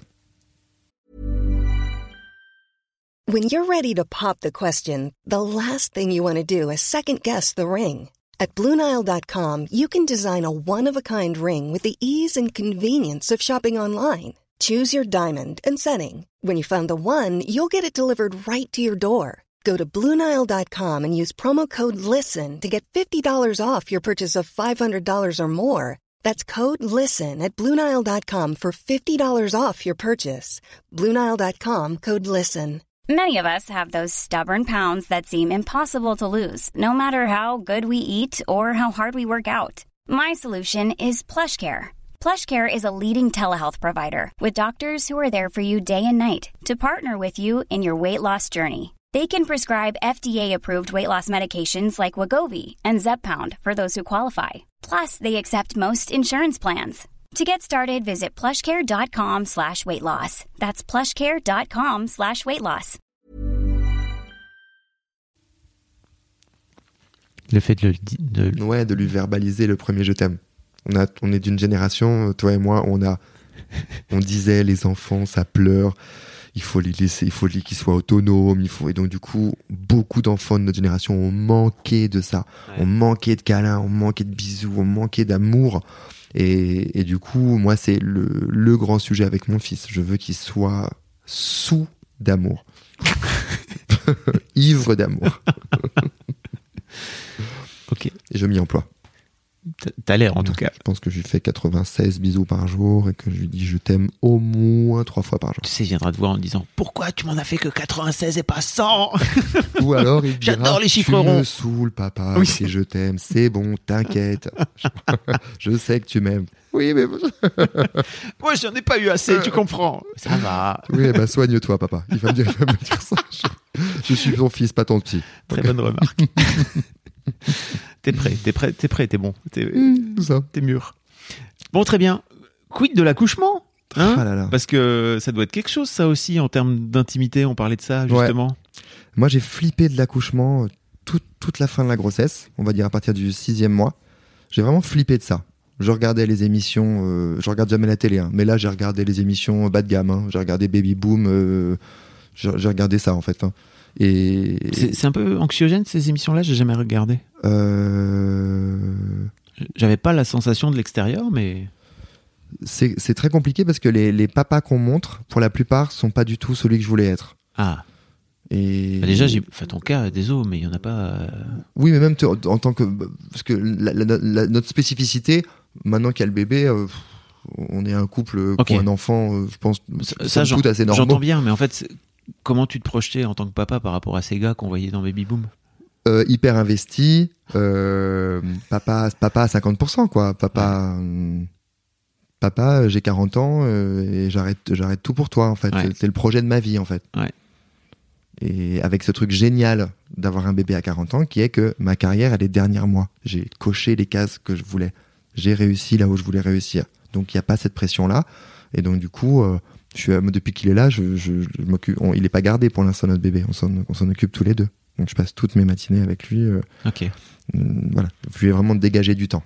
When you're ready to pop the question, the last thing you want to do is second-guess the ring. At BlueNile.com, you can design a one-of-a-kind ring with the ease and convenience of shopping online. Choose your diamond and setting. When you find the one, you'll get it delivered right to your door. Go to BlueNile.com and use promo code LISTEN to get $50 off your purchase of $500 or more. That's code LISTEN at BlueNile.com for $50 off your purchase. BlueNile.com, code LISTEN. Many of us have those stubborn pounds that seem impossible to lose, no matter how good we eat or how hard we work out. My solution is PlushCare. PlushCare is a leading telehealth provider with doctors who are there for you day and night to partner with you in your weight loss journey. They can prescribe FDA-approved weight loss medications like Wegovy and Zepbound for those who qualify. Plus, they accept most insurance plans. To get started, visit plushcare.com/weightloss. That's plushcare.com/weightloss. Le fait de Ouais, de lui verbaliser le premier je t'aime. On est d'une génération, toi et moi, on disait les enfants, ça pleure, il faut les laisser, il faut qu'ils soient autonomes, et donc du coup, beaucoup d'enfants de notre génération ont manqué de ça, ont manqué de câlins, ont manqué de bisous, ont manqué d'amour. Et du coup, moi, c'est le grand sujet avec mon fils. Je veux qu'il soit sous d'amour. Ivre d'amour. Ok. Et je m'y emploie. T'as l'air en tout cas. Je pense que je lui fais 96 bisous par jour et que je lui dis je t'aime au moins 3 fois par jour. Tu sais, il viendra te voir en disant pourquoi tu m'en as fait que 96 et pas 100. Ou alors il dira j'adore les chiffres tu ronds. me saoules papa, Oui. si je t'aime, c'est bon, t'inquiète. Je sais que tu m'aimes. Oui mais Moi j'en ai pas eu assez, tu comprends. Ça va. oui bah soigne-toi papa. Il va me dire ça. Je suis ton fils, pas ton petit. Très bonne remarque. T'es prêt, t'es bon. Tout ça. T'es mûr. Bon, très bien. Quid de l'accouchement hein Ah là là. Parce que ça doit être quelque chose, ça aussi, en termes d'intimité. On parlait de ça, justement. Ouais. Moi, j'ai flippé de l'accouchement toute la fin de la grossesse, on va dire à partir du 6e mois. J'ai vraiment flippé de ça. Je regardais les émissions, je regarde jamais la télé, hein, mais là, j'ai regardé les émissions bas de gamme. Hein, j'ai regardé Baby Boom, j'ai regardé ça, en fait. Hein. Et c'est un peu anxiogène, ces émissions-là, j'ai jamais regardé. J'avais pas la sensation de l'extérieur, mais... C'est très compliqué parce que les papas qu'on montre, pour la plupart, sont pas du tout celui que je voulais être. Ah. Et... Bah déjà, ton cas, désolé, mais il y en a pas... Oui, mais même en tant que... Parce que notre spécificité, maintenant qu'il y a le bébé... on est un couple qui a un enfant, je pense, ça tout assez normal. J'entends bien, mais en fait, comment tu te projetais en tant que papa par rapport à ces gars qu'on voyait dans Baby Boom ? Hyper investi, papa à 50%, quoi. Papa, j'ai 40 ans et j'arrête tout pour toi, en fait. Ouais. C'est le projet de ma vie, en fait. Ouais. Et avec ce truc génial d'avoir un bébé à 40 ans, qui est que ma carrière, elle est derrière moi. J'ai coché les cases que je voulais. J'ai réussi là où je voulais réussir. Donc il n'y a pas cette pression-là. Et donc du coup, depuis qu'il est là, je m'occupe. Il n'est pas gardé pour l'instant, notre bébé. On s'en occupe tous les deux. Donc je passe toutes mes matinées avec lui. Ok. Voilà. Je lui ai vraiment dégagé du temps.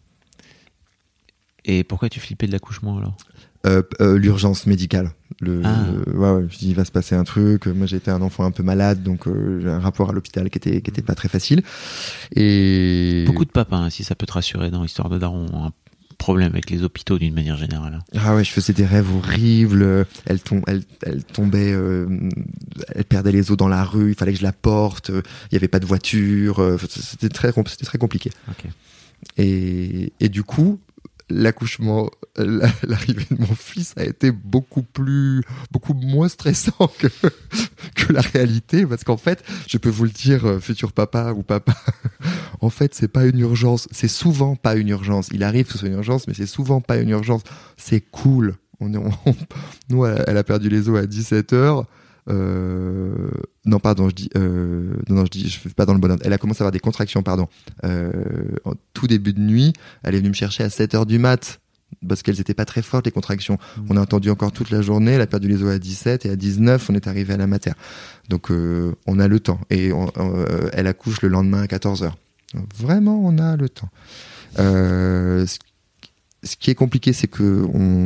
Et pourquoi tu flippais de l'accouchement alors ? L'urgence médicale. Ouais, je dis, il va se passer un truc. Moi, j'ai été un enfant un peu malade, donc j'ai un rapport à l'hôpital qui était pas très facile. Et beaucoup de papas, hein, si ça peut te rassurer dans l'histoire de Daron, ont un problème avec les hôpitaux d'une manière générale. Ah ouais, je faisais des rêves horribles. Elle tombait, elle perdait les os dans la rue. Il fallait que je la porte. Il y avait pas de voiture. C'était très compliqué. Okay. Et du coup, l'accouchement, l'arrivée de mon fils a été beaucoup moins stressant que la réalité, parce qu'en fait, je peux vous le dire, futur papa ou papa, en fait, c'est pas une urgence, c'est souvent pas une urgence. Il arrive que ce soit une urgence, mais c'est souvent pas une urgence. C'est cool. Nous, elle a perdu les os à 17h. Non, pardon, je fais pas dans le bon ordre. Elle a commencé à avoir des contractions, en tout début de nuit. Elle est venue me chercher à 7h du mat, parce qu'elles étaient pas très fortes, les contractions. On a attendu encore toute la journée. Elle a perdu les os à 17 et à 19, on est arrivé à la mater. Donc, on a le temps. Et elle accouche le lendemain à 14h. Vraiment, on a le temps. Ce qui est compliqué, c'est que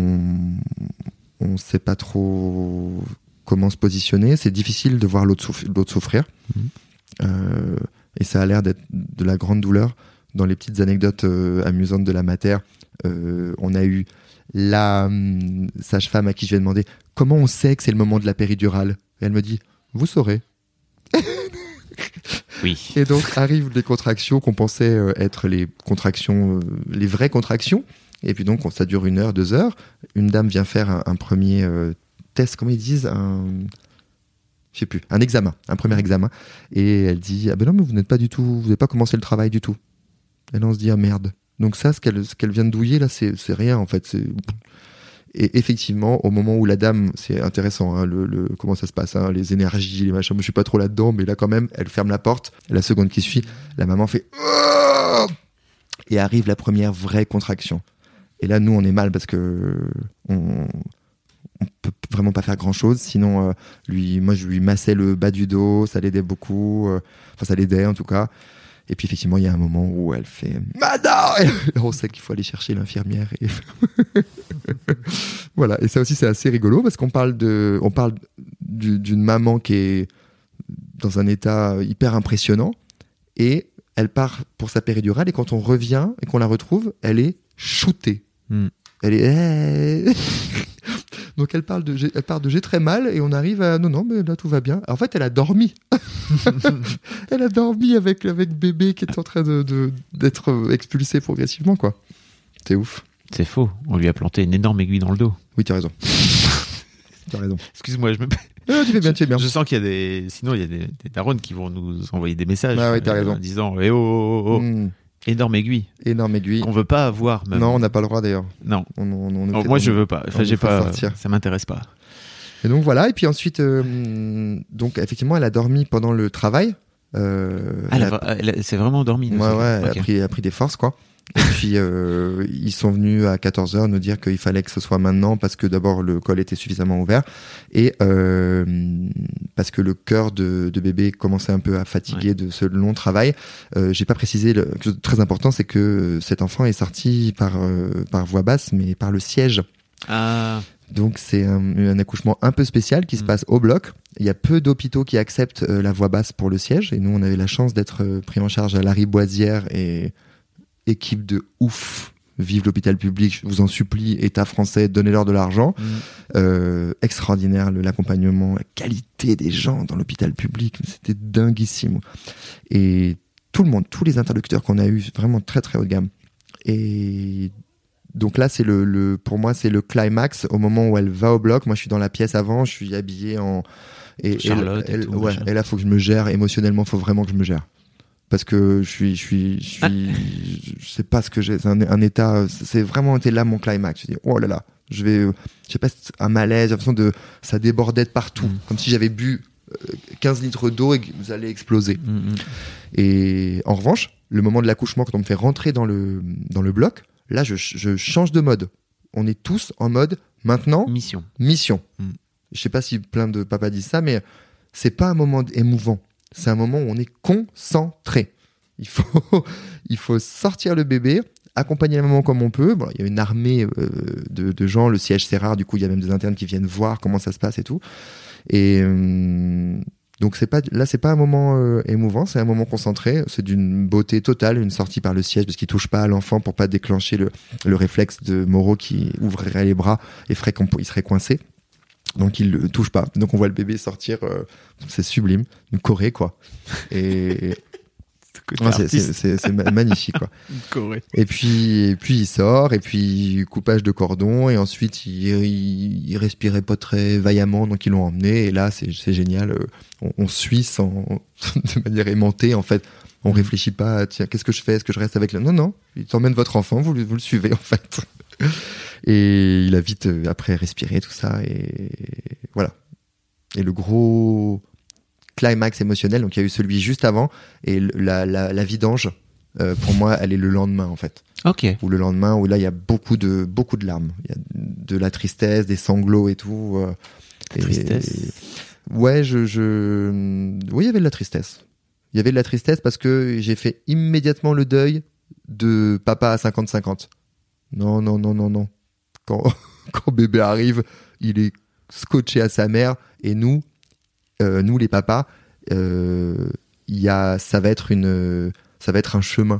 on sait pas trop comment se positionner. C'est difficile de voir l'autre souffrir. Et ça a l'air d'être de la grande douleur. dans les petites anecdotes amusantes de la mater, on a eu la sage-femme à qui je vais demander comment on sait que c'est le moment de la péridurale. Et elle me dit, vous saurez. Oui. Et donc arrivent les contractions qu'on pensait être les contractions, les vraies contractions. Et puis donc ça dure 1 heure, 2 heures. Une dame vient faire un premier test, comment ils disent, je sais plus, un premier examen. Et elle dit, ah ben non, mais vous n'avez pas commencé le travail du tout. Et là on se dit, ah merde. Donc ça, ce qu'elle vient de douiller là, c'est rien en fait. Et effectivement, au moment où la dame, c'est intéressant, hein, comment ça se passe, hein, les énergies, les machins, moi je suis pas trop là-dedans, mais là quand même, elle ferme la porte, la seconde qui suit, la maman fait oh et arrive la première vraie contraction. Et là, nous, on est mal parce que on peut vraiment pas faire grand-chose, sinon moi je lui massais le bas du dos, ça l'aidait beaucoup, enfin ça l'aidait en tout cas. Et puis effectivement, il y a un moment où elle fait Madame, et là, on sait qu'il faut aller chercher l'infirmière. Et voilà. Et ça aussi, c'est assez rigolo parce qu'on parle d'une maman qui est dans un état hyper impressionnant et elle part pour sa péridurale et quand on revient et qu'on la retrouve, elle est shootée. Elle est donc elle part de j'ai très mal et on arrive à non mais là tout va bien. En fait elle a dormi. Elle a dormi avec bébé qui est en train d'être expulsé progressivement quoi. C'est ouf. C'est faux. On lui a planté une énorme aiguille dans le dos. Oui t'as raison. T'as raison. Excuse-moi, tu fais bien. Je sens qu'il y a sinon il y a des darons qui vont nous envoyer des messages. Ah oui t'as raison. En disant oh. Énorme aiguille. Qu'on veut pas avoir même. Non, on n'a pas le droit d'ailleurs. Non. Moi je veux pas. Enfin, j'ai pas. Sortir. Ça m'intéresse pas. Et donc voilà. Et puis ensuite, donc effectivement, elle a dormi pendant le travail. Elle s'est vraiment dormie. Ouais. Okay. Elle a pris des forces quoi. Et puis ils sont venus à 14h nous dire qu'il fallait que ce soit maintenant parce que d'abord le col était suffisamment ouvert et parce que le cœur de bébé commençait un peu à fatiguer de ce long travail. J'ai pas précisé quelque chose de très important, c'est que cet enfant est sorti par voie basse mais par le siège. Ah. Donc c'est un accouchement un peu spécial qui se passe au bloc. Il y a peu d'hôpitaux qui acceptent la voie basse pour le siège et nous on avait la chance d'être pris en charge à Lariboisière et équipe de ouf, vive l'hôpital public, je vous en supplie, État français, donnez-leur de l'argent. Extraordinaire l'accompagnement, la qualité des gens dans l'hôpital public, c'était dinguissime. Et tout le monde, tous les interlocuteurs qu'on a eu, vraiment très très haut de gamme. Et donc là, c'est pour moi, c'est le climax au moment où elle va au bloc. Moi, je suis dans la pièce avant, je suis habillé en Charlotte. Et là, faut que je me gère émotionnellement, faut vraiment que je me gère. Parce que je sais pas ce que j'ai, c'est un état, c'est vraiment été là mon climax. Je dis, oh là là, je sais pas, un malaise, j'ai l'impression ça débordait de partout. Comme si j'avais bu 15 litres d'eau et que vous allez exploser. Et en revanche, le moment de l'accouchement, quand on me fait rentrer dans le bloc, là, je change de mode. On est tous en mode, maintenant, mission. Je sais pas si plein de papas disent ça, mais c'est pas un moment émouvant. C'est un moment où on est concentré. Il faut sortir le bébé, accompagner la maman comme on peut. Bon, il y a une armée de gens, le siège c'est rare, du coup il y a même des internes qui viennent voir comment ça se passe et tout. Et donc c'est pas un moment émouvant, c'est un moment concentré. C'est d'une beauté totale, une sortie par le siège parce qu'il touche pas à l'enfant pour pas déclencher le réflexe de Moreau qui ouvrirait les bras et ferait qu'il serait coincé. Donc il le touche pas. Donc on voit le bébé sortir, c'est sublime, une Corée quoi. Et c'est magnifique quoi. Corée. Et puis il sort et puis coupage de cordon et ensuite il respirait pas très vaillamment donc ils l'ont emmené et là c'est génial. On suit de manière aimantée en fait. On réfléchit pas, tiens, qu'est-ce que je fais? Est-ce que je reste avec Non, il t'emmène votre enfant, vous le suivez en fait. Et il a vite après respiré tout ça et voilà. Et le gros climax émotionnel, donc il y a eu celui juste avant et la vidange pour moi elle est le lendemain en fait. Ok. Ou le lendemain où là il y a beaucoup de larmes, il y a de la tristesse, des sanglots et tout. Tristesse. Ouais, oui il y avait de la tristesse. Il y avait de la tristesse parce que j'ai fait immédiatement le deuil de papa à 50-50. Non. Quand bébé arrive, il est scotché à sa mère et nous les papas, ça va être un chemin.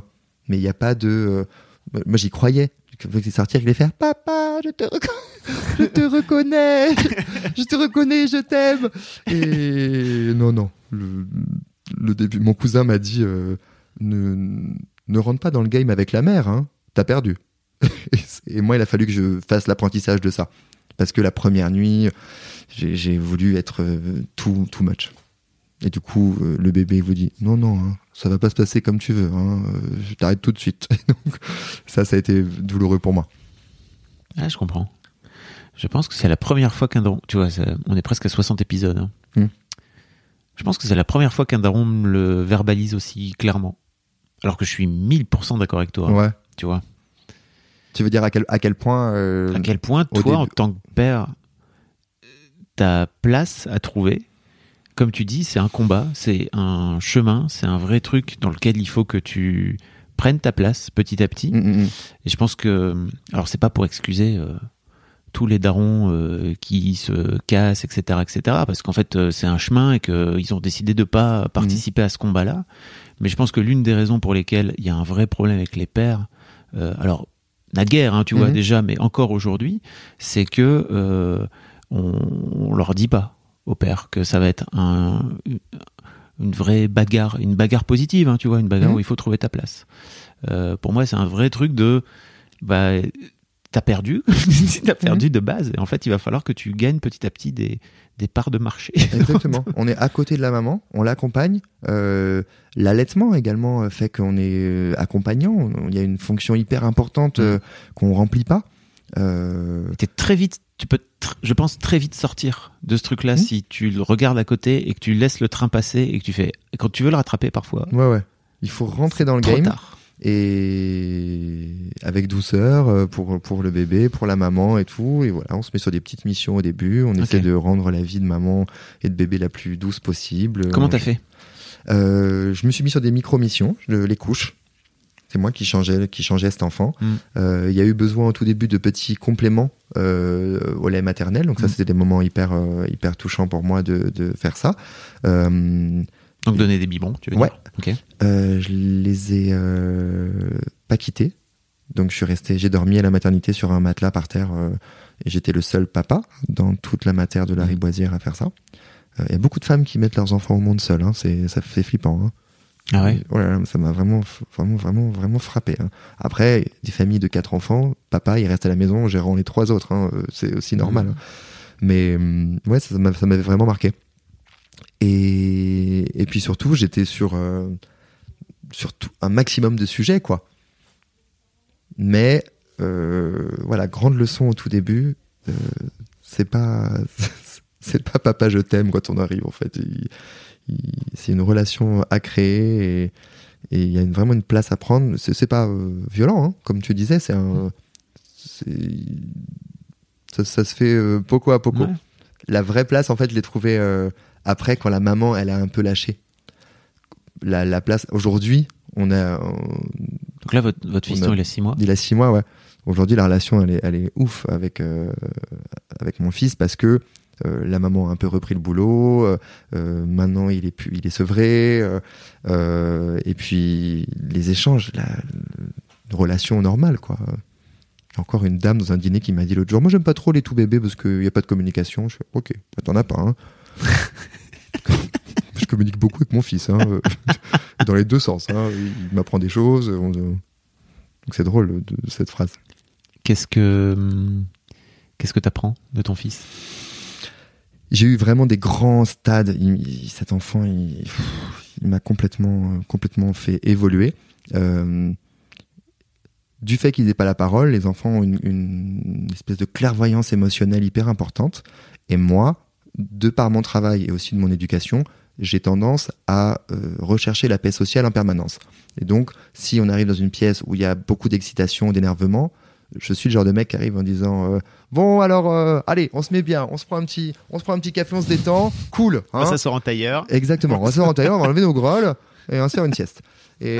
mais il n'y a pas de... moi, j'y croyais. Quand il sortir, il allait faire « Papa, je te reconnais, je te reconnais, je t'aime !» Et non. Le début, mon cousin m'a dit ne rentre pas dans le game avec la mère, hein, t'as perdu. Et moi, il a fallu que je fasse l'apprentissage de ça. Parce que la première nuit, j'ai voulu être too much. Et du coup, le bébé vous dit non, hein, ça va pas se passer comme tu veux, hein, je t'arrête tout de suite. Et donc, ça a été douloureux pour moi. Ah, je comprends. Je pense que c'est la première fois qu'un daron... Tu vois, on est presque à 60 épisodes. Hein. Je pense que c'est la première fois qu'un daron me le verbalise aussi clairement. Alors que je suis 1000% d'accord avec toi. Ouais. Tu vois. Tu veux dire à quel point... à quel point, toi, en tant que père, ta place à trouver, comme tu dis, c'est un combat, c'est un chemin, c'est un vrai truc dans lequel il faut que tu prennes ta place petit à petit. Et je pense que... Alors, c'est pas pour excuser tous les darons qui se cassent, etc., parce qu'en fait, c'est un chemin et qu'ils ont décidé de pas participer à ce combat-là. Mais je pense que l'une des raisons pour lesquelles il y a un vrai problème avec les pères, alors, naguère, hein, tu vois, déjà, mais encore aujourd'hui, c'est que on leur dit pas aux pères que ça va être une vraie bagarre, une bagarre positive, hein, tu vois, une bagarre où il faut trouver ta place. Pour moi, c'est un vrai truc de... t'as perdu de base, et en fait, il va falloir que tu gagnes petit à petit des parts de marché. Exactement. On est à côté de la maman, on l'accompagne. L'allaitement également fait qu'on est accompagnant. Il y a une fonction hyper importante qu'on remplit pas. Tu peux, je pense, très vite sortir de ce truc-là si tu le regardes à côté et que tu laisses le train passer et que tu fais... Quand tu veux le rattraper, parfois... Ouais. Il faut rentrer dans le game. Tard. Et avec douceur pour le bébé, pour la maman et tout. Et voilà, on se met sur des petites missions au début. On essaie de rendre la vie de maman et de bébé la plus douce possible. Comment t'as fait ? Je me suis mis sur des micro-missions, les couches. C'est moi qui changeais cet enfant. Il y a eu besoin au tout début de petits compléments au lait maternel. Donc ça, c'était des moments hyper touchants pour moi de faire ça. Donc donner des biberons, tu veux dire ? Okay. Je les ai pas quittés. Donc j'ai dormi à la maternité sur un matelas par terre et j'étais le seul papa dans toute la mater de la Riboisière à faire ça. Il y a beaucoup de femmes qui mettent leurs enfants au monde seules, hein. Ça fait flippant. Hein. Ah ouais. Ça m'a vraiment frappé. Hein. Après, des familles de 4 enfants, papa il reste à la maison gérant les 3 autres. Hein. C'est aussi normal. Hein. Mais ouais, ça m'avait vraiment marqué. Et puis surtout, j'étais sur un maximum de sujets, quoi. Mais voilà, grande leçon au tout début. C'est pas papa je t'aime quand on arrive, en fait. C'est une relation à créer et il y a vraiment une place à prendre. C'est pas violent, hein, comme tu disais. Ça se fait poco à poco. Ouais. La vraie place, en fait, je l'ai trouvée après, quand la maman, elle a un peu lâché. La place. Aujourd'hui, on a. Donc là, votre fiston, il a 6 mois. Il a 6 mois, ouais. Aujourd'hui, la relation, elle est ouf avec mon fils parce que la maman a un peu repris le boulot. Maintenant, il est sevré. Et puis les échanges, la relation normale, quoi. Il y a encore une dame dans un dîner qui m'a dit l'autre jour, moi j'aime pas trop les tout bébés parce qu'il n'y a pas de communication. Je fais, ok, bah, t'en as pas, hein. Je communique beaucoup avec mon fils, hein, dans les deux sens. Hein. Il m'apprend des choses. Donc c'est drôle de cette phrase. Qu'est-ce que t'apprends de ton fils ? J'ai eu vraiment des grands stades. Cet enfant, il m'a complètement fait évoluer. Du fait qu'ils n'aient pas la parole, les enfants ont une espèce de clairvoyance émotionnelle hyper importante. Et moi, de par mon travail et aussi de mon éducation, j'ai tendance à rechercher la paix sociale en permanence. Et donc, si on arrive dans une pièce où il y a beaucoup d'excitation, d'énervement, je suis le genre de mec qui arrive en disant bon alors allez, on se met bien, on se prend un petit café, on se détend, cool. Hein, on va s'asseoir en tailleur. Exactement, on va s'asseoir en tailleur, on va enlever nos grolles et on va se faire une sieste. Et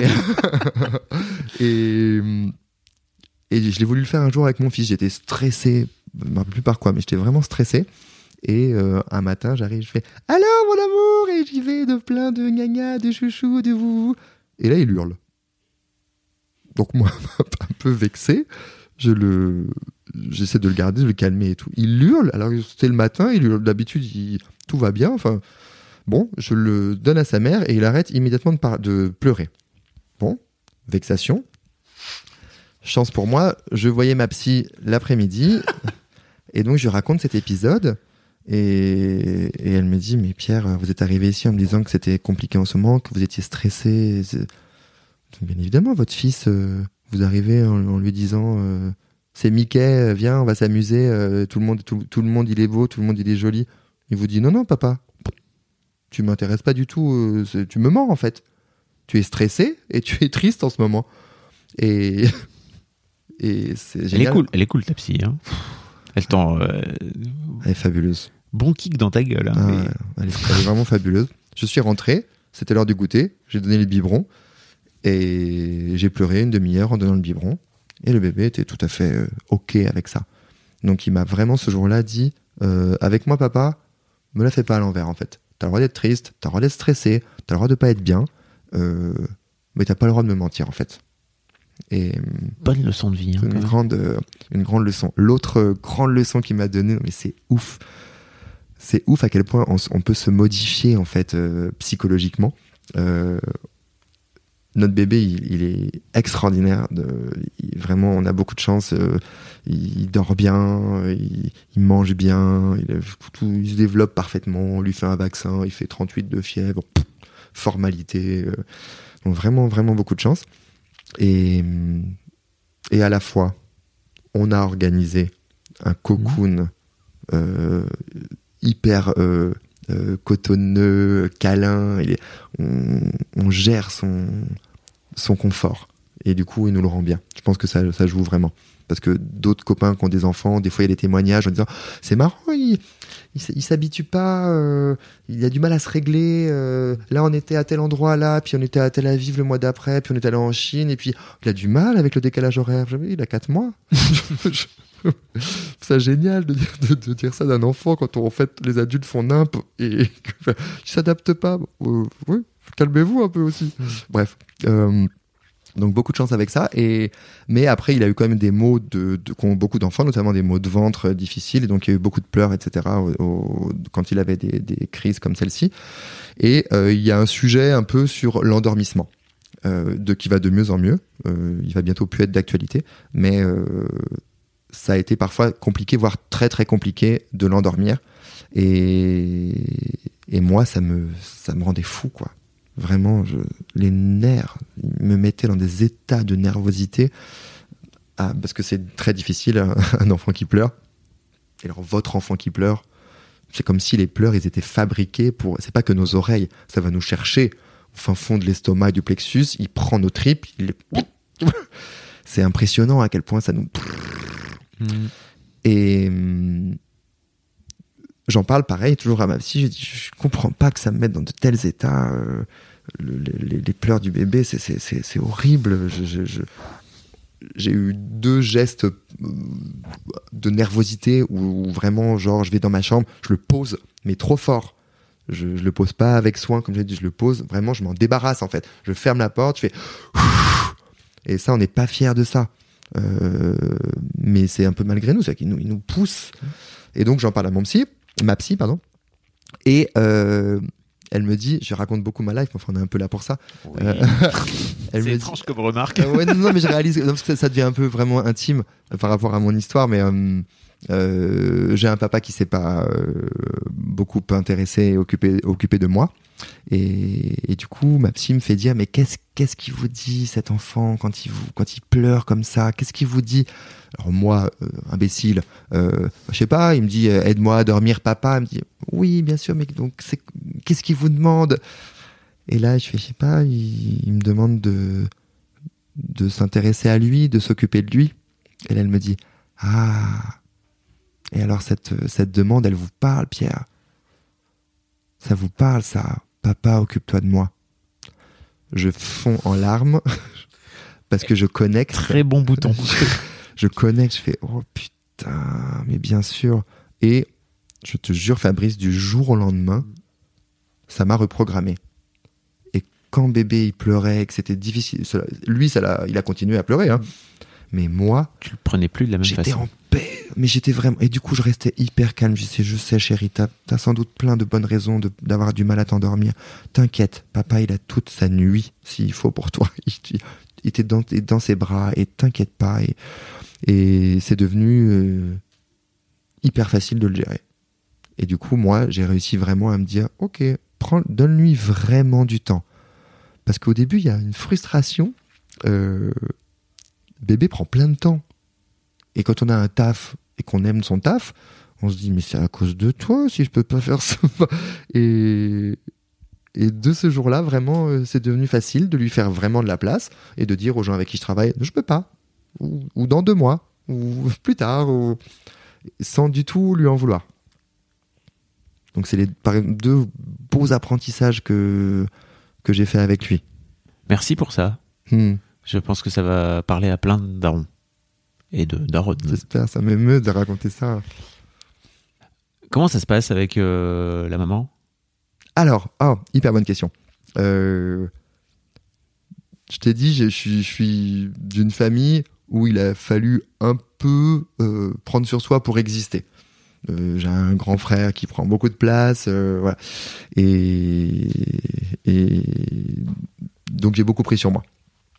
je l'ai voulu le faire un jour avec mon fils. J'étais stressé, je ne me rappelle plus par quoi, mais j'étais vraiment stressé. Et un matin, j'arrive, je fais « Alors, mon amour !» Et j'y vais de plein de gna-gna, de chouchou, de vous. Et là, il hurle. Donc moi, un peu vexé, j'essaie de le garder, de le calmer et tout. Il hurle, alors c'était le matin, il hurle, d'habitude, tout va bien, enfin... Bon, je le donne à sa mère et il arrête immédiatement de pleurer. Bon, vexation. Chance pour moi, je voyais ma psy l'après-midi et donc je lui raconte cet épisode et elle me dit « Mais Pierre, vous êtes arrivé ici en me disant que c'était compliqué en ce moment, que vous étiez stressé. » Bien évidemment, votre fils, vous arrivez en lui disant « C'est Mickey, viens, on va s'amuser, tout le monde il est beau, tout le monde il est joli. » Il vous dit « Non, papa. » Tu m'intéresses pas du tout, tu me mens en fait. Tu es stressé et tu es triste en ce moment. Et c'est génial. Elle est cool ta psy. Hein. Elle est fabuleuse. Bon kick dans ta gueule. Hein, elle est vraiment fabuleuse. Je suis rentré, c'était l'heure du goûter, j'ai donné le biberon et j'ai pleuré une demi-heure en donnant le biberon. Et le bébé était tout à fait OK avec ça. Donc il m'a vraiment ce jour-là dit avec moi papa, me la fais pas à l'envers en fait. T'as le droit d'être triste, t'as le droit d'être stressé, t'as le droit de pas être bien, mais t'as pas le droit de me mentir en fait. Et bonne leçon de vie. Hein, une grande leçon. L'autre grande leçon qu'il m'a donnée, mais c'est ouf à quel point on peut se modifier en fait psychologiquement. Notre bébé, il est extraordinaire. Vraiment, on a beaucoup de chance. Il dort bien, il mange bien, il se développe parfaitement. On lui fait un vaccin, il fait 38 de fièvre, formalité. Donc vraiment, vraiment beaucoup de chance. Et à la fois, on a organisé un cocoon hyper cotonneux, câlin. On gère son confort. Et du coup, il nous le rend bien. Je pense que ça joue vraiment. Parce que d'autres copains qui ont des enfants, des fois il y a des témoignages en disant c'est marrant, il s'habitue pas, il a du mal à se régler, là on était à tel endroit là, puis on était à Tel Aviv le mois d'après, puis on est allé en Chine, et puis il a du mal avec le décalage horaire. Il a 4 mois. C'est génial de dire ça d'un enfant quand en fait les adultes font nimp et ils s'adaptent pas. Oui, calmez-vous un peu aussi. Bref. Donc beaucoup de chance avec ça, mais après il a eu quand même des maux qu'ont beaucoup d'enfants, notamment des maux de ventre difficiles, et donc il y a eu beaucoup de pleurs, etc. Quand il avait des crises comme celle-ci. Et il y a un sujet un peu sur l'endormissement, qui va de mieux en mieux. Il va bientôt plus être d'actualité, mais ça a été parfois compliqué, voire très très compliqué de l'endormir. Et moi ça me rendait fou quoi. Vraiment, les nerfs me mettaient dans des états de nervosité parce que c'est très difficile, un enfant qui pleure. Et alors, votre enfant qui pleure, c'est comme si les pleurs, ils étaient fabriqués pour... C'est pas que nos oreilles, ça va nous chercher au fin fond de l'estomac et du plexus, il prend nos tripes, c'est impressionnant à quel point ça nous... Et... J'en parle pareil toujours à ma psy, je dis je comprends pas que ça me mette dans de tels états, les pleurs du bébé c'est horrible. J'ai eu 2 gestes de nervosité où vraiment genre je vais dans ma chambre, je le pose mais trop fort, je le pose pas avec soin comme j'ai dit, je le pose vraiment, je m'en débarrasse en fait, je ferme la porte, je fais et ça on n'est pas fiers de ça, mais c'est un peu malgré nous, c'est qu'il nous pousse. Et donc j'en parle à ma psy, et elle me dit, je raconte beaucoup ma life, mais enfin on est un peu là pour ça. Oui. C'est étrange comme remarque. Ouais, non, mais je réalise, parce que ça devient un peu vraiment intime par rapport à mon histoire, mais j'ai un papa qui s'est pas beaucoup intéressé et occupé de moi. Et du coup, ma psy me fait dire, mais qu'est-ce qu'il vous dit cet enfant quand il pleure comme ça? Qu'est-ce qu'il vous dit? Alors moi, imbécile, je sais pas, il me dit aide-moi à dormir papa, il me dit oui bien sûr, mais donc qu'est-ce qu'il vous demande? Et là je sais pas, il me demande de s'intéresser à lui, de s'occuper de lui. Et là elle me dit et alors cette demande elle vous parle Pierre? Ça vous parle ça? Papa, occupe-toi de moi. Je fonds en larmes parce que je connecte. Très bon bouton. Je connecte, je fais oh putain, mais bien sûr. Et je te jure Fabrice, du jour au lendemain, ça m'a reprogrammé. Et quand bébé il pleurait, que c'était difficile, il a continué à pleurer, hein. Mais moi, Tu le prenais plus de la même j'étais façon. en paix, mais j'étais vraiment, et du coup je restais hyper calme. Je sais chérie, t'as sans doute plein de bonnes raisons d'avoir du mal à t'endormir. T'inquiète, papa il a toute sa nuit s'il faut pour toi. Il était dans ses bras, et t'inquiète pas, et c'est devenu hyper facile de le gérer. Et du coup moi j'ai réussi vraiment à me dire ok, donne-lui vraiment du temps, parce qu'au début il y a une frustration. Bébé prend plein de temps, et quand on a un taf et qu'on aime son taf, on se dit mais c'est à cause de toi si je peux pas faire ça. Et de ce jour-là vraiment c'est devenu facile de lui faire vraiment de la place et de dire aux gens avec qui je travaille je peux pas, ou dans 2 mois, ou plus tard, sans du tout lui en vouloir. Donc c'est les 2 beaux apprentissages que j'ai fait avec lui. Merci pour ça. Je pense que ça va parler à plein de darons. Et de daronnes. J'espère, ça m'émeut de raconter ça. Comment ça se passe avec la maman ? Alors, hyper bonne question. Je t'ai dit, je suis d'une famille où il a fallu un peu prendre sur soi pour exister. J'ai un grand frère qui prend beaucoup de place, voilà. Et donc j'ai beaucoup pris sur moi.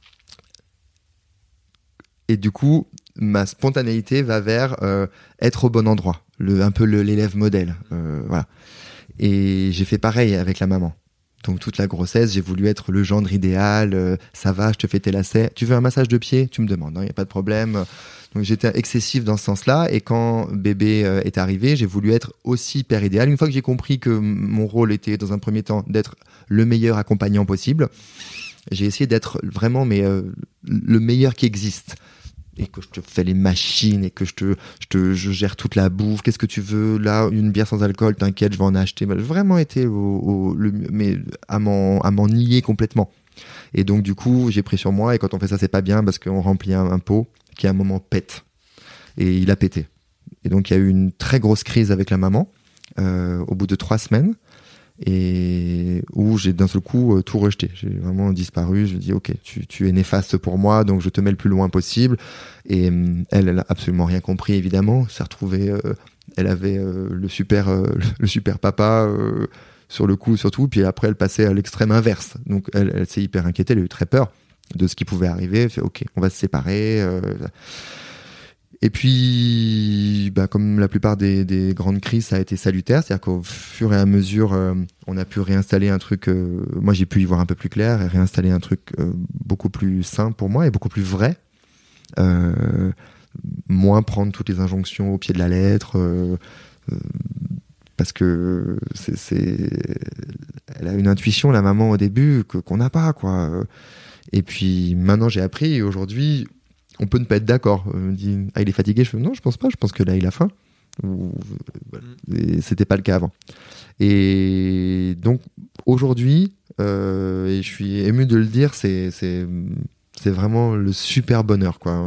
Et du coup, ma spontanéité va vers être au bon endroit, un peu l'élève modèle, voilà. Et j'ai fait pareil avec la maman. Donc toute la grossesse, j'ai voulu être le gendre idéal. Ça va, je te fais tes lacets. Tu veux un massage de pied ? Tu me demandes, il n'y a pas de problème. Donc j'étais excessif dans ce sens-là. Et quand bébé est arrivé, j'ai voulu être aussi père idéal. Une fois que j'ai compris que mon rôle était, dans un premier temps, d'être le meilleur accompagnant possible, j'ai essayé d'être vraiment le meilleur qui existe. Et que je te fais les machines, et que je gère toute la bouffe. Qu'est-ce que tu veux ? Là, une bière sans alcool, t'inquiète, je vais en acheter. J'ai vraiment été mais à m'en nier complètement. Et donc, du coup, j'ai pris sur moi, et quand on fait ça, c'est pas bien, parce qu'on remplit un pot qui, à un moment, pète. Et il a pété. Et donc, il y a eu une très grosse crise avec la maman, au bout de 3 semaines. Et où j'ai d'un seul coup tout rejeté. J'ai vraiment disparu. Je me dis ok, tu es néfaste pour moi, donc je te mets le plus loin possible. Et elle a absolument rien compris, évidemment. S'est retrouvée, elle avait le super papa sur le coup surtout. Puis après elle passait à l'extrême inverse. Donc elle s'est hyper inquiétée. Elle a eu très peur de ce qui pouvait arriver. Elle fait ok, on va se séparer. Et puis, comme la plupart des grandes crises, ça a été salutaire. C'est-à-dire qu'au fur et à mesure, on a pu réinstaller un truc... moi, j'ai pu y voir un peu plus clair et réinstaller un truc beaucoup plus sain pour moi et beaucoup plus vrai. Moins prendre toutes les injonctions au pied de la lettre. Parce que elle a une intuition, la maman, au début, qu'on n'a pas, quoi. Et puis, maintenant, j'ai appris. Et aujourd'hui... on peut ne pas être d'accord. On me dit il est fatigué, je fais non, je pense pas, je pense que là il a faim. Et c'était pas le cas avant. Et donc aujourd'hui, et je suis ému de le dire, c'est vraiment le super bonheur, quoi.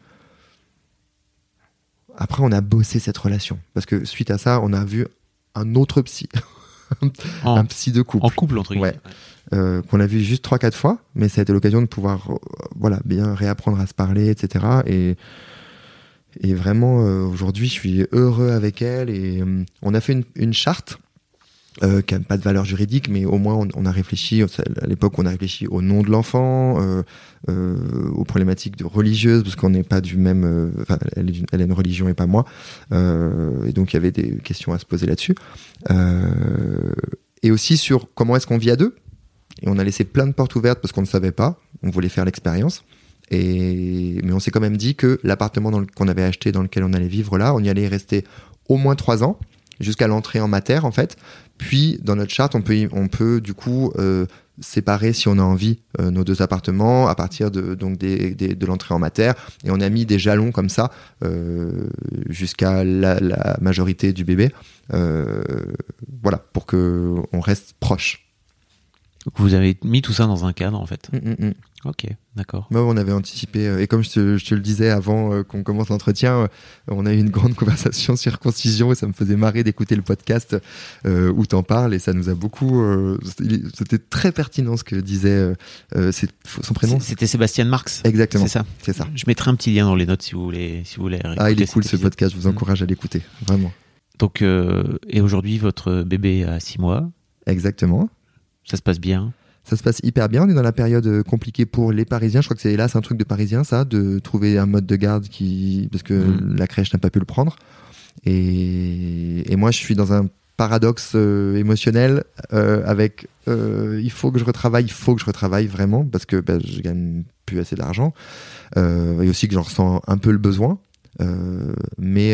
Après on a bossé cette relation parce que suite à ça on a vu un autre psy. Un psy de couple. En couple, entre guillemets. Ouais. Qu'on a vu juste 3-4 fois, mais ça a été l'occasion de pouvoir bien réapprendre à se parler, etc. Et vraiment, aujourd'hui, je suis heureux avec elle. Et on a fait une charte qui n'a pas de valeur juridique, mais au moins on a réfléchi, à l'époque on a réfléchi au nom de l'enfant, aux problématiques religieuses, parce qu'on n'est pas du même... elle a une religion et pas moi. Et donc il y avait des questions à se poser là-dessus. Et aussi sur comment est-ce qu'on vit à deux. Et on a laissé plein de portes ouvertes parce qu'on ne savait pas, on voulait faire l'expérience. Mais on s'est quand même dit que l'appartement qu'on avait acheté, dans lequel on allait vivre là, on y allait rester au moins 3 ans, jusqu'à l'entrée en mater en fait. Puis dans notre charte, on peut du coup séparer, si on a envie, nos 2 appartements à partir de l'entrée en mater. Et on a mis des jalons comme ça jusqu'à la majorité du bébé, pour que on reste proche. Vous avez mis tout ça dans un cadre, en fait. Ok, d'accord. Moi, on avait anticipé, et comme je te le disais avant qu'on commence l'entretien, on a eu une grande conversation sur circoncision et ça me faisait marrer d'écouter le podcast où t'en parles et ça nous a beaucoup... c'était très pertinent ce que disait son prénom. C'était Sébastien Marx. Exactement. C'est ça. Je mettrai un petit lien dans les notes si vous voulez. Ah, il est cool ce podcast, je vous encourage à l'écouter, vraiment. Donc, et aujourd'hui, votre bébé a 6 mois. Exactement. Ça se passe bien. Ça se passe hyper bien. On est dans la période compliquée pour les Parisiens. Je crois que c'est un truc de Parisien, ça, de trouver un mode de garde parce que la crèche n'a pas pu le prendre. Et moi, je suis dans un paradoxe émotionnel avec il faut que je retravaille vraiment parce que je gagne plus assez d'argent et aussi que j'en ressens un peu le besoin. Mais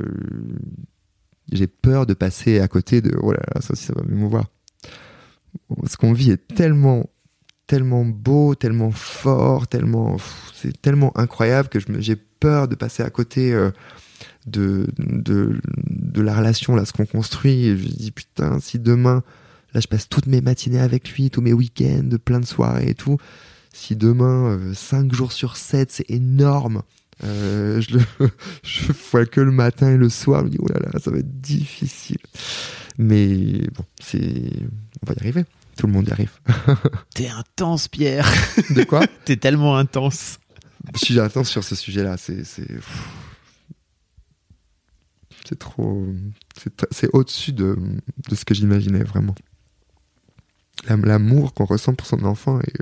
j'ai peur de passer à côté de... Oh là là, ça aussi, ça va m'émouvoir. Ce qu'on vit est tellement beau, tellement fort, c'est tellement incroyable que j'ai peur de passer à côté de la relation, là, ce qu'on construit. Et je me dis, putain, si demain, là, je passe toutes mes matinées avec lui, tous mes week-ends, plein de soirées et tout, si demain, 5 jours sur 7, c'est énorme, je vois que le matin et le soir, je me dis, oh là là, ça va être difficile. Mais bon, on va y arriver. Tout le monde y arrive. T'es intense, Pierre. De quoi ? T'es tellement intense. Je suis intense sur ce sujet-là. C'est trop... C'est au-dessus de ce que j'imaginais, vraiment. L'amour qu'on ressent pour son enfant est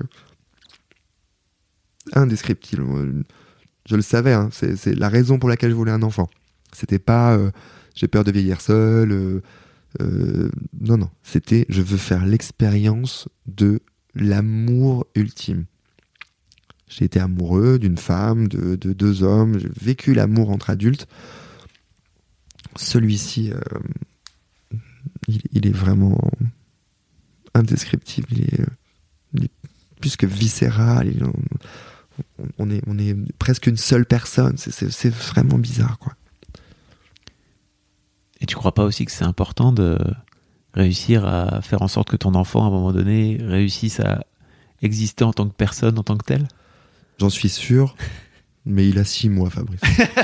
indescriptible. Je le savais, hein, c'est la raison pour laquelle je voulais un enfant. C'était pas j'ai peur de vieillir seul... non, c'était je veux faire l'expérience de l'amour ultime. J'ai été amoureux d'une femme, de 2 hommes, j'ai vécu l'amour entre adultes. Celui-ci, il est vraiment indescriptible, il est plus que viscéral, on est presque une seule personne, c'est vraiment bizarre, quoi. Et tu crois pas aussi que c'est important de réussir à faire en sorte que ton enfant, à un moment donné, réussisse à exister en tant que personne, en tant que tel ? J'en suis sûr, mais il a 6 mois, Fabrice.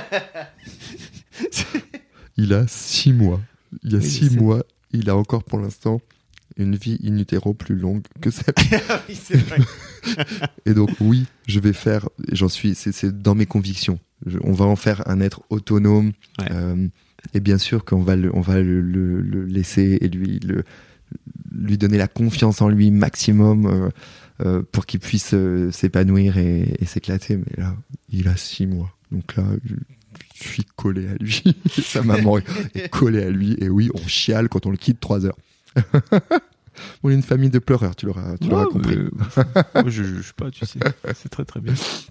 Il a 6 mois. Il y a 6 mois, il a encore pour l'instant une vie in utero plus longue que celle. Oui, c'est vrai. Et donc oui, je vais faire, c'est dans mes convictions. On va en faire un être autonome. Ouais. Et bien sûr qu'on va le laisser et lui donner la confiance en lui maximum pour qu'il puisse s'épanouir et s'éclater. Mais là, il a 6 mois. Donc là, je suis collé à lui. Sa maman est collée à lui. Et oui, on chiale quand on le quitte 3 heures. On est une famille de pleureurs, tu l'auras compris. Moi, je juge pas, tu sais. C'est très très bien.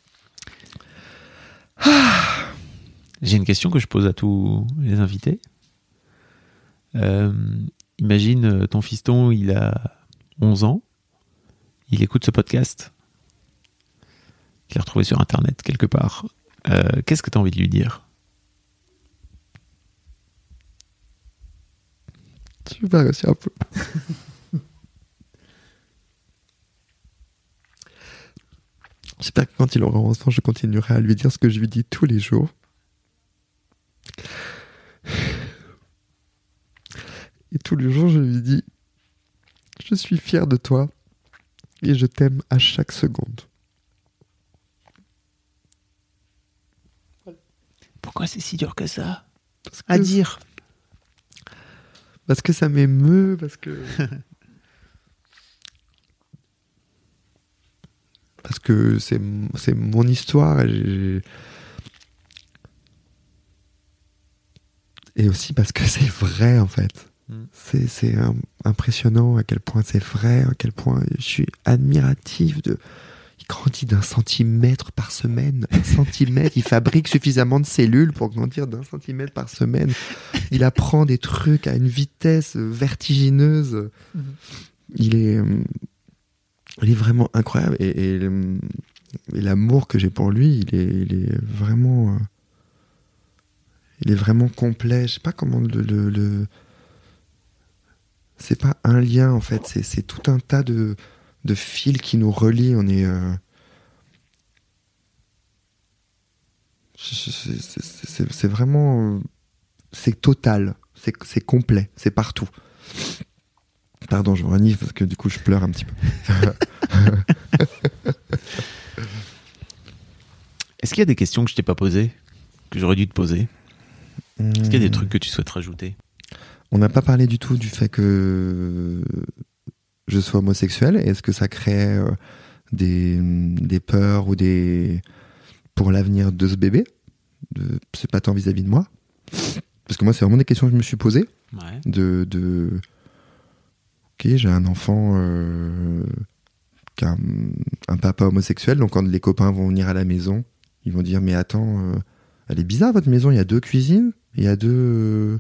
J'ai une question que je pose à tous les invités. Imagine ton fiston, il a 11 ans, il écoute ce podcast, qu'il a retrouvé sur Internet quelque part. Qu'est-ce que tu as envie de lui dire ? Tu vas réussir un peu. J'espère que quand il aura enfant, je continuerai à lui dire ce que je lui dis tous les jours. Et tous les jours, je lui dis « Je suis fier de toi et je t'aime à chaque seconde. » Pourquoi c'est si dur que ça à dire ? Parce que ça m'émeut, parce que... parce que c'est mon histoire et aussi parce que c'est vrai, en fait. C'est impressionnant à quel point c'est vrai, à quel point je suis admiratif de... Il grandit d'1 centimètre par semaine. 1 centimètre, il fabrique suffisamment de cellules pour grandir d'1 centimètre par semaine. Il apprend des trucs à une vitesse vertigineuse. Il est vraiment incroyable. Et l'amour que j'ai pour lui, il est vraiment... il est vraiment complet. Je sais pas comment le... C'est pas un lien, en fait. C'est tout un tas de de fil qui nous relie. On est c'est vraiment c'est total, c'est complet, c'est partout. Pardon, je me renifle parce que du coup je pleure un petit peu. Est-ce qu'il y a des questions que je t'ai pas posées, que j'aurais dû te poser? Est-ce qu'il y a des trucs que tu souhaites rajouter? On n'a pas parlé du tout du fait que je sois homosexuel. Est-ce que ça crée des peurs ou pour l'avenir de ce bébé? C'est pas tant vis-à-vis de moi. Parce que moi, c'est vraiment des questions que je me suis posées. Ouais. Ok, j'ai un enfant qui a un papa homosexuel, donc quand les copains vont venir à la maison, ils vont dire, mais attends, elle est bizarre votre maison, il y a 2 cuisines, il y a 2...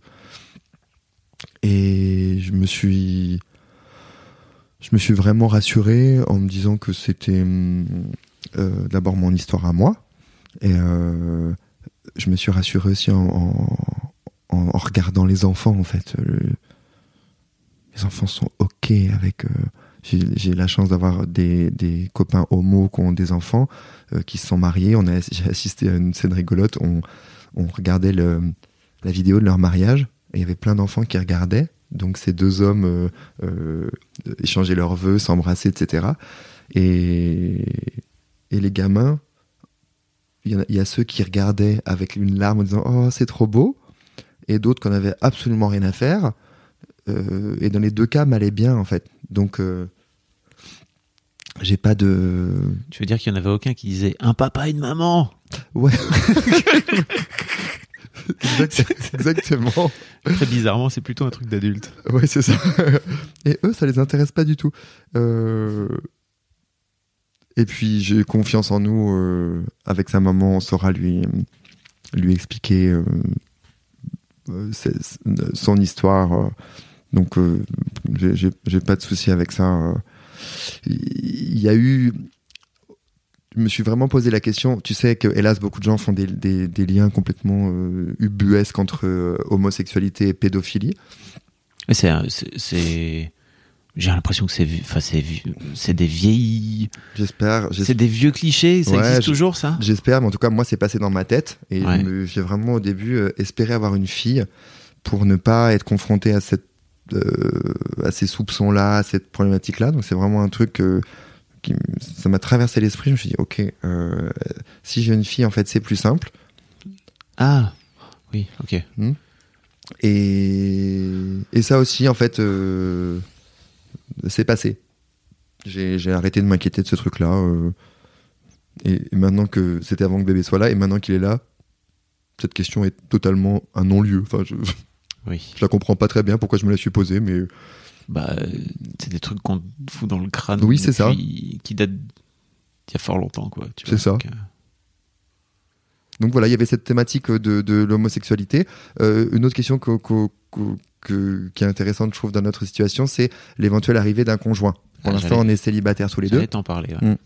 Et je me suis vraiment rassuré en me disant que c'était d'abord mon histoire à moi, et je me suis rassuré aussi en regardant les enfants, en fait. Les enfants sont ok avec... J'ai la chance d'avoir des copains homos qui ont des enfants, qui se sont mariés. J'ai assisté à une scène rigolote. On regardait la vidéo de leur mariage, et il y avait plein d'enfants qui regardaient. Donc ces 2 hommes échangeaient leurs vœux, s'embrassaient, etc. Et les gamins, il y a ceux qui regardaient avec une larme en disant « Oh, c'est trop beau !» et d'autres qui n'en avaient absolument rien à faire. Et dans les 2 cas, m'allait bien, en fait. Donc, j'ai pas de... Tu veux dire qu'il n'y en avait aucun qui disait « Un papa et une maman !» Ouais. Exactement. Très bizarrement, c'est plutôt un truc d'adulte. Ouais, c'est ça. Et eux, ça les intéresse pas du tout. Et puis, j'ai confiance en nous. Avec sa maman, on saura lui expliquer son histoire. Donc, j'ai pas de souci avec ça. Il y a eu... Je me suis vraiment posé la question. Tu sais que, hélas, beaucoup de gens font des liens complètement ubuesques entre homosexualité et pédophilie. J'ai l'impression que c'est des vieilles... J'espère. C'est des vieux clichés, ça existe toujours, ça? J'espère, mais en tout cas, moi, c'est passé dans ma tête. Et j'ai vraiment, au début, espéré avoir une fille pour ne pas être confronté à ces soupçons-là, à cette problématique-là. Donc, c'est vraiment un truc... ça m'a traversé l'esprit. Je me suis dit, ok, si j'ai une fille, en fait, c'est plus simple. Ah, oui, ok. Et ça aussi, en fait, c'est passé. J'ai arrêté de m'inquiéter de ce truc-là. Et maintenant que c'était avant que bébé soit là, et maintenant qu'il est là, cette question est totalement un non-lieu. Enfin, je la comprends pas très bien pourquoi je me la suis posée, mais... c'est des trucs qu'on te fout dans le crâne. Oui, c'est ça. Qui datent d'il y a fort longtemps, quoi. C'est ça. Donc voilà, il y avait cette thématique de l'homosexualité. Une autre question qui est intéressante, je trouve, dans notre situation, c'est l'éventuelle arrivée d'un conjoint. Pour l'instant, on est célibataires tous les deux. J'allais t'en parler, ouais.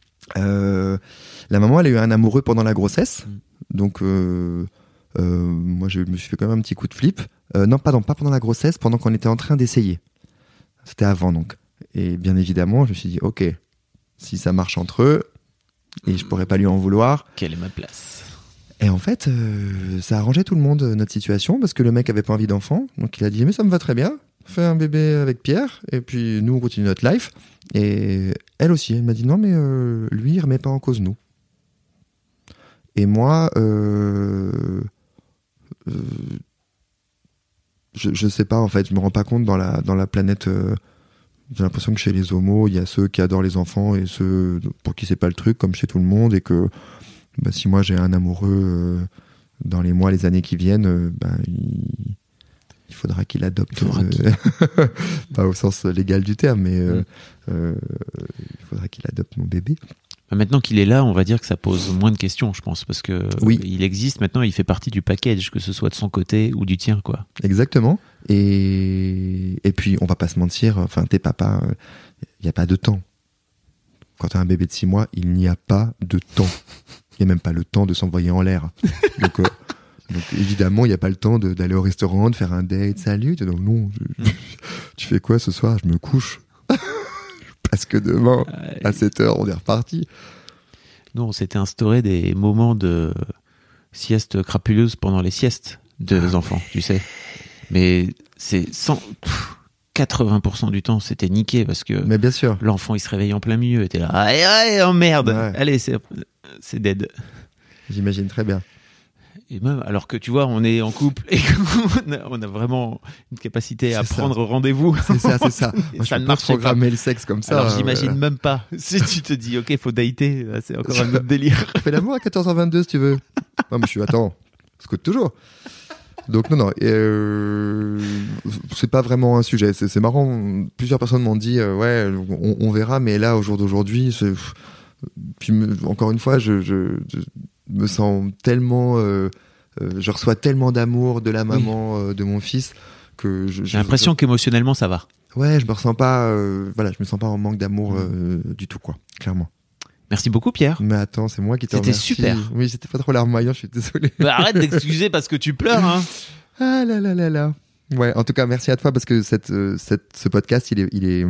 La maman, elle a eu un amoureux pendant la grossesse. Donc, moi, je me suis fait quand même un petit coup de flip. Non, pardon, pas pendant la grossesse, pendant qu'on était en train d'essayer. C'était avant, donc. Et bien évidemment, je me suis dit, ok, si ça marche entre eux, et je pourrais pas lui en vouloir. Quelle est ma place? Et en fait, ça arrangeait tout le monde, notre situation, parce que le mec avait pas envie d'enfant. Donc il a dit, mais ça me va très bien, fais un bébé avec Pierre, et puis nous, on continue notre life. Et elle aussi, elle m'a dit, non, mais lui, il remet pas en cause nous. Et moi, je sais pas, en fait, je me rends pas compte dans la planète. J'ai l'impression que chez les homos, il y a ceux qui adorent les enfants et ceux pour qui c'est pas le truc, comme chez tout le monde, et que si moi j'ai un amoureux dans les mois, les années qui viennent, il faudra qu'il adopte. Pas au sens légal du terme, mais il faudra qu'il adopte mon bébé. Maintenant qu'il est là, on va dire que ça pose moins de questions, je pense, parce que il existe maintenant, il fait partie du package, que ce soit de son côté ou du tien, quoi. Exactement. Et puis, on va pas se mentir, enfin, t'es papa, il n'y a pas de temps. Quand t'as un bébé de 6 mois, il n'y a pas de temps. Il n'y a même pas le temps de s'envoyer en l'air. Donc évidemment, il n'y a pas le temps d'aller au restaurant, de faire un date, salut. Donc non, tu fais quoi ce soir? Je me couche. Je parce que demain, à 7h, on est reparti. Nous, on s'était instauré des moments de sieste crapuleuse pendant les siestes des enfants, tu sais. Mais c'est 80% du temps, c'était niqué parce que Mais bien sûr. l'enfant, il se réveille en plein milieu, était là, allez, oh merde, Ouais. allez, c'est dead. J'imagine très bien. Et même, alors que tu vois, on est en couple et qu'on a vraiment une capacité à C'est ça. prendre rendez-vous. C'est ça. Moi, Ça je ne peux pas marchait pas. programmer le sexe comme ça. Alors j'imagine même pas. Si tu te dis, ok, faut dater, là, c'est encore un autre délire. Fais l'amour à 14h22 si tu veux. Non, mais je suis, attends, scoute toujours. Donc, non, c'est pas vraiment un sujet. C'est marrant. Plusieurs personnes m'ont dit, ouais, on verra, mais là, au jour d'aujourd'hui, puis encore une fois, je me sens tellement. Je reçois tellement d'amour de la maman de mon fils que J'ai l'impression qu'émotionnellement, ça va. Ouais, je me ressens pas. Voilà, je me sens pas en manque d'amour du tout, quoi, clairement. Merci beaucoup, Pierre. Mais attends, c'est moi qui te C'était remercie. super. Oui, c'était pas trop larmoyant, je suis désolé. Bah, arrête d'excuser parce que tu pleures, hein. Ah là là là là. Ouais, en tout cas, merci à toi parce que ce podcast, il est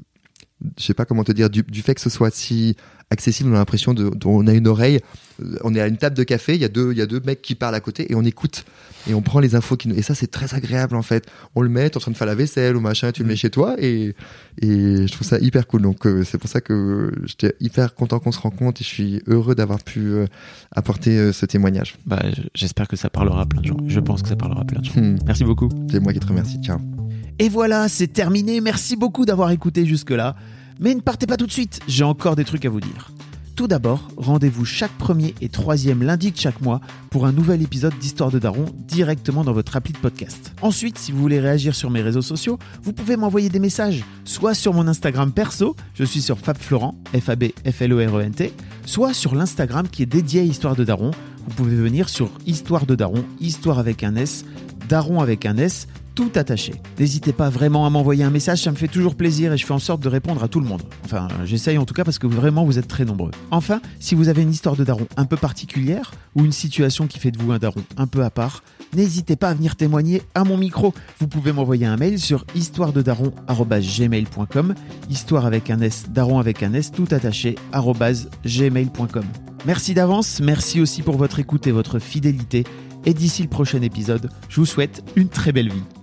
je sais pas comment te dire, du fait que ce soit si accessible, on a l'impression on a une oreille, on est à une table de café, il y a deux mecs qui parlent à côté et on écoute et on prend les infos et ça c'est très agréable en fait. On le met, t'es en train de faire la vaisselle ou machin, tu le mets chez toi et je trouve ça hyper cool. Donc c'est pour ça que j'étais hyper content qu'on se rencontre et je suis heureux d'avoir pu apporter ce témoignage. Bah, j'espère que ça parlera à plein de gens. Je pense que ça parlera à plein de gens. Merci beaucoup. C'est moi qui te remercie. Ciao. Et voilà, c'est terminé. Merci beaucoup d'avoir écouté jusque-là. Mais ne partez pas tout de suite, j'ai encore des trucs à vous dire. Tout d'abord, rendez-vous chaque 1er et 3e lundi de chaque mois pour un nouvel épisode d'Histoire de Daron directement dans votre appli de podcast. Ensuite, si vous voulez réagir sur mes réseaux sociaux, vous pouvez m'envoyer des messages, soit sur mon Instagram perso, je suis sur FabFlorent, FabFlorent, soit sur l'Instagram qui est dédié à Histoire de Daron. Vous pouvez venir sur Histoire de Daron, Histoire avec un S, Daron avec un S, tout attaché. N'hésitez pas vraiment à m'envoyer un message, ça me fait toujours plaisir et je fais en sorte de répondre à tout le monde. Enfin, j'essaye en tout cas parce que vraiment vous êtes très nombreux. Enfin, si vous avez une histoire de daron un peu particulière ou une situation qui fait de vous un daron un peu à part, n'hésitez pas à venir témoigner à mon micro. Vous pouvez m'envoyer un mail sur histoirededaron@gmail.com, histoire avec un S, daron avec un S, tout attaché, @gmail.com. Merci d'avance, merci aussi pour votre écoute et votre fidélité. Et d'ici le prochain épisode, je vous souhaite une très belle vie.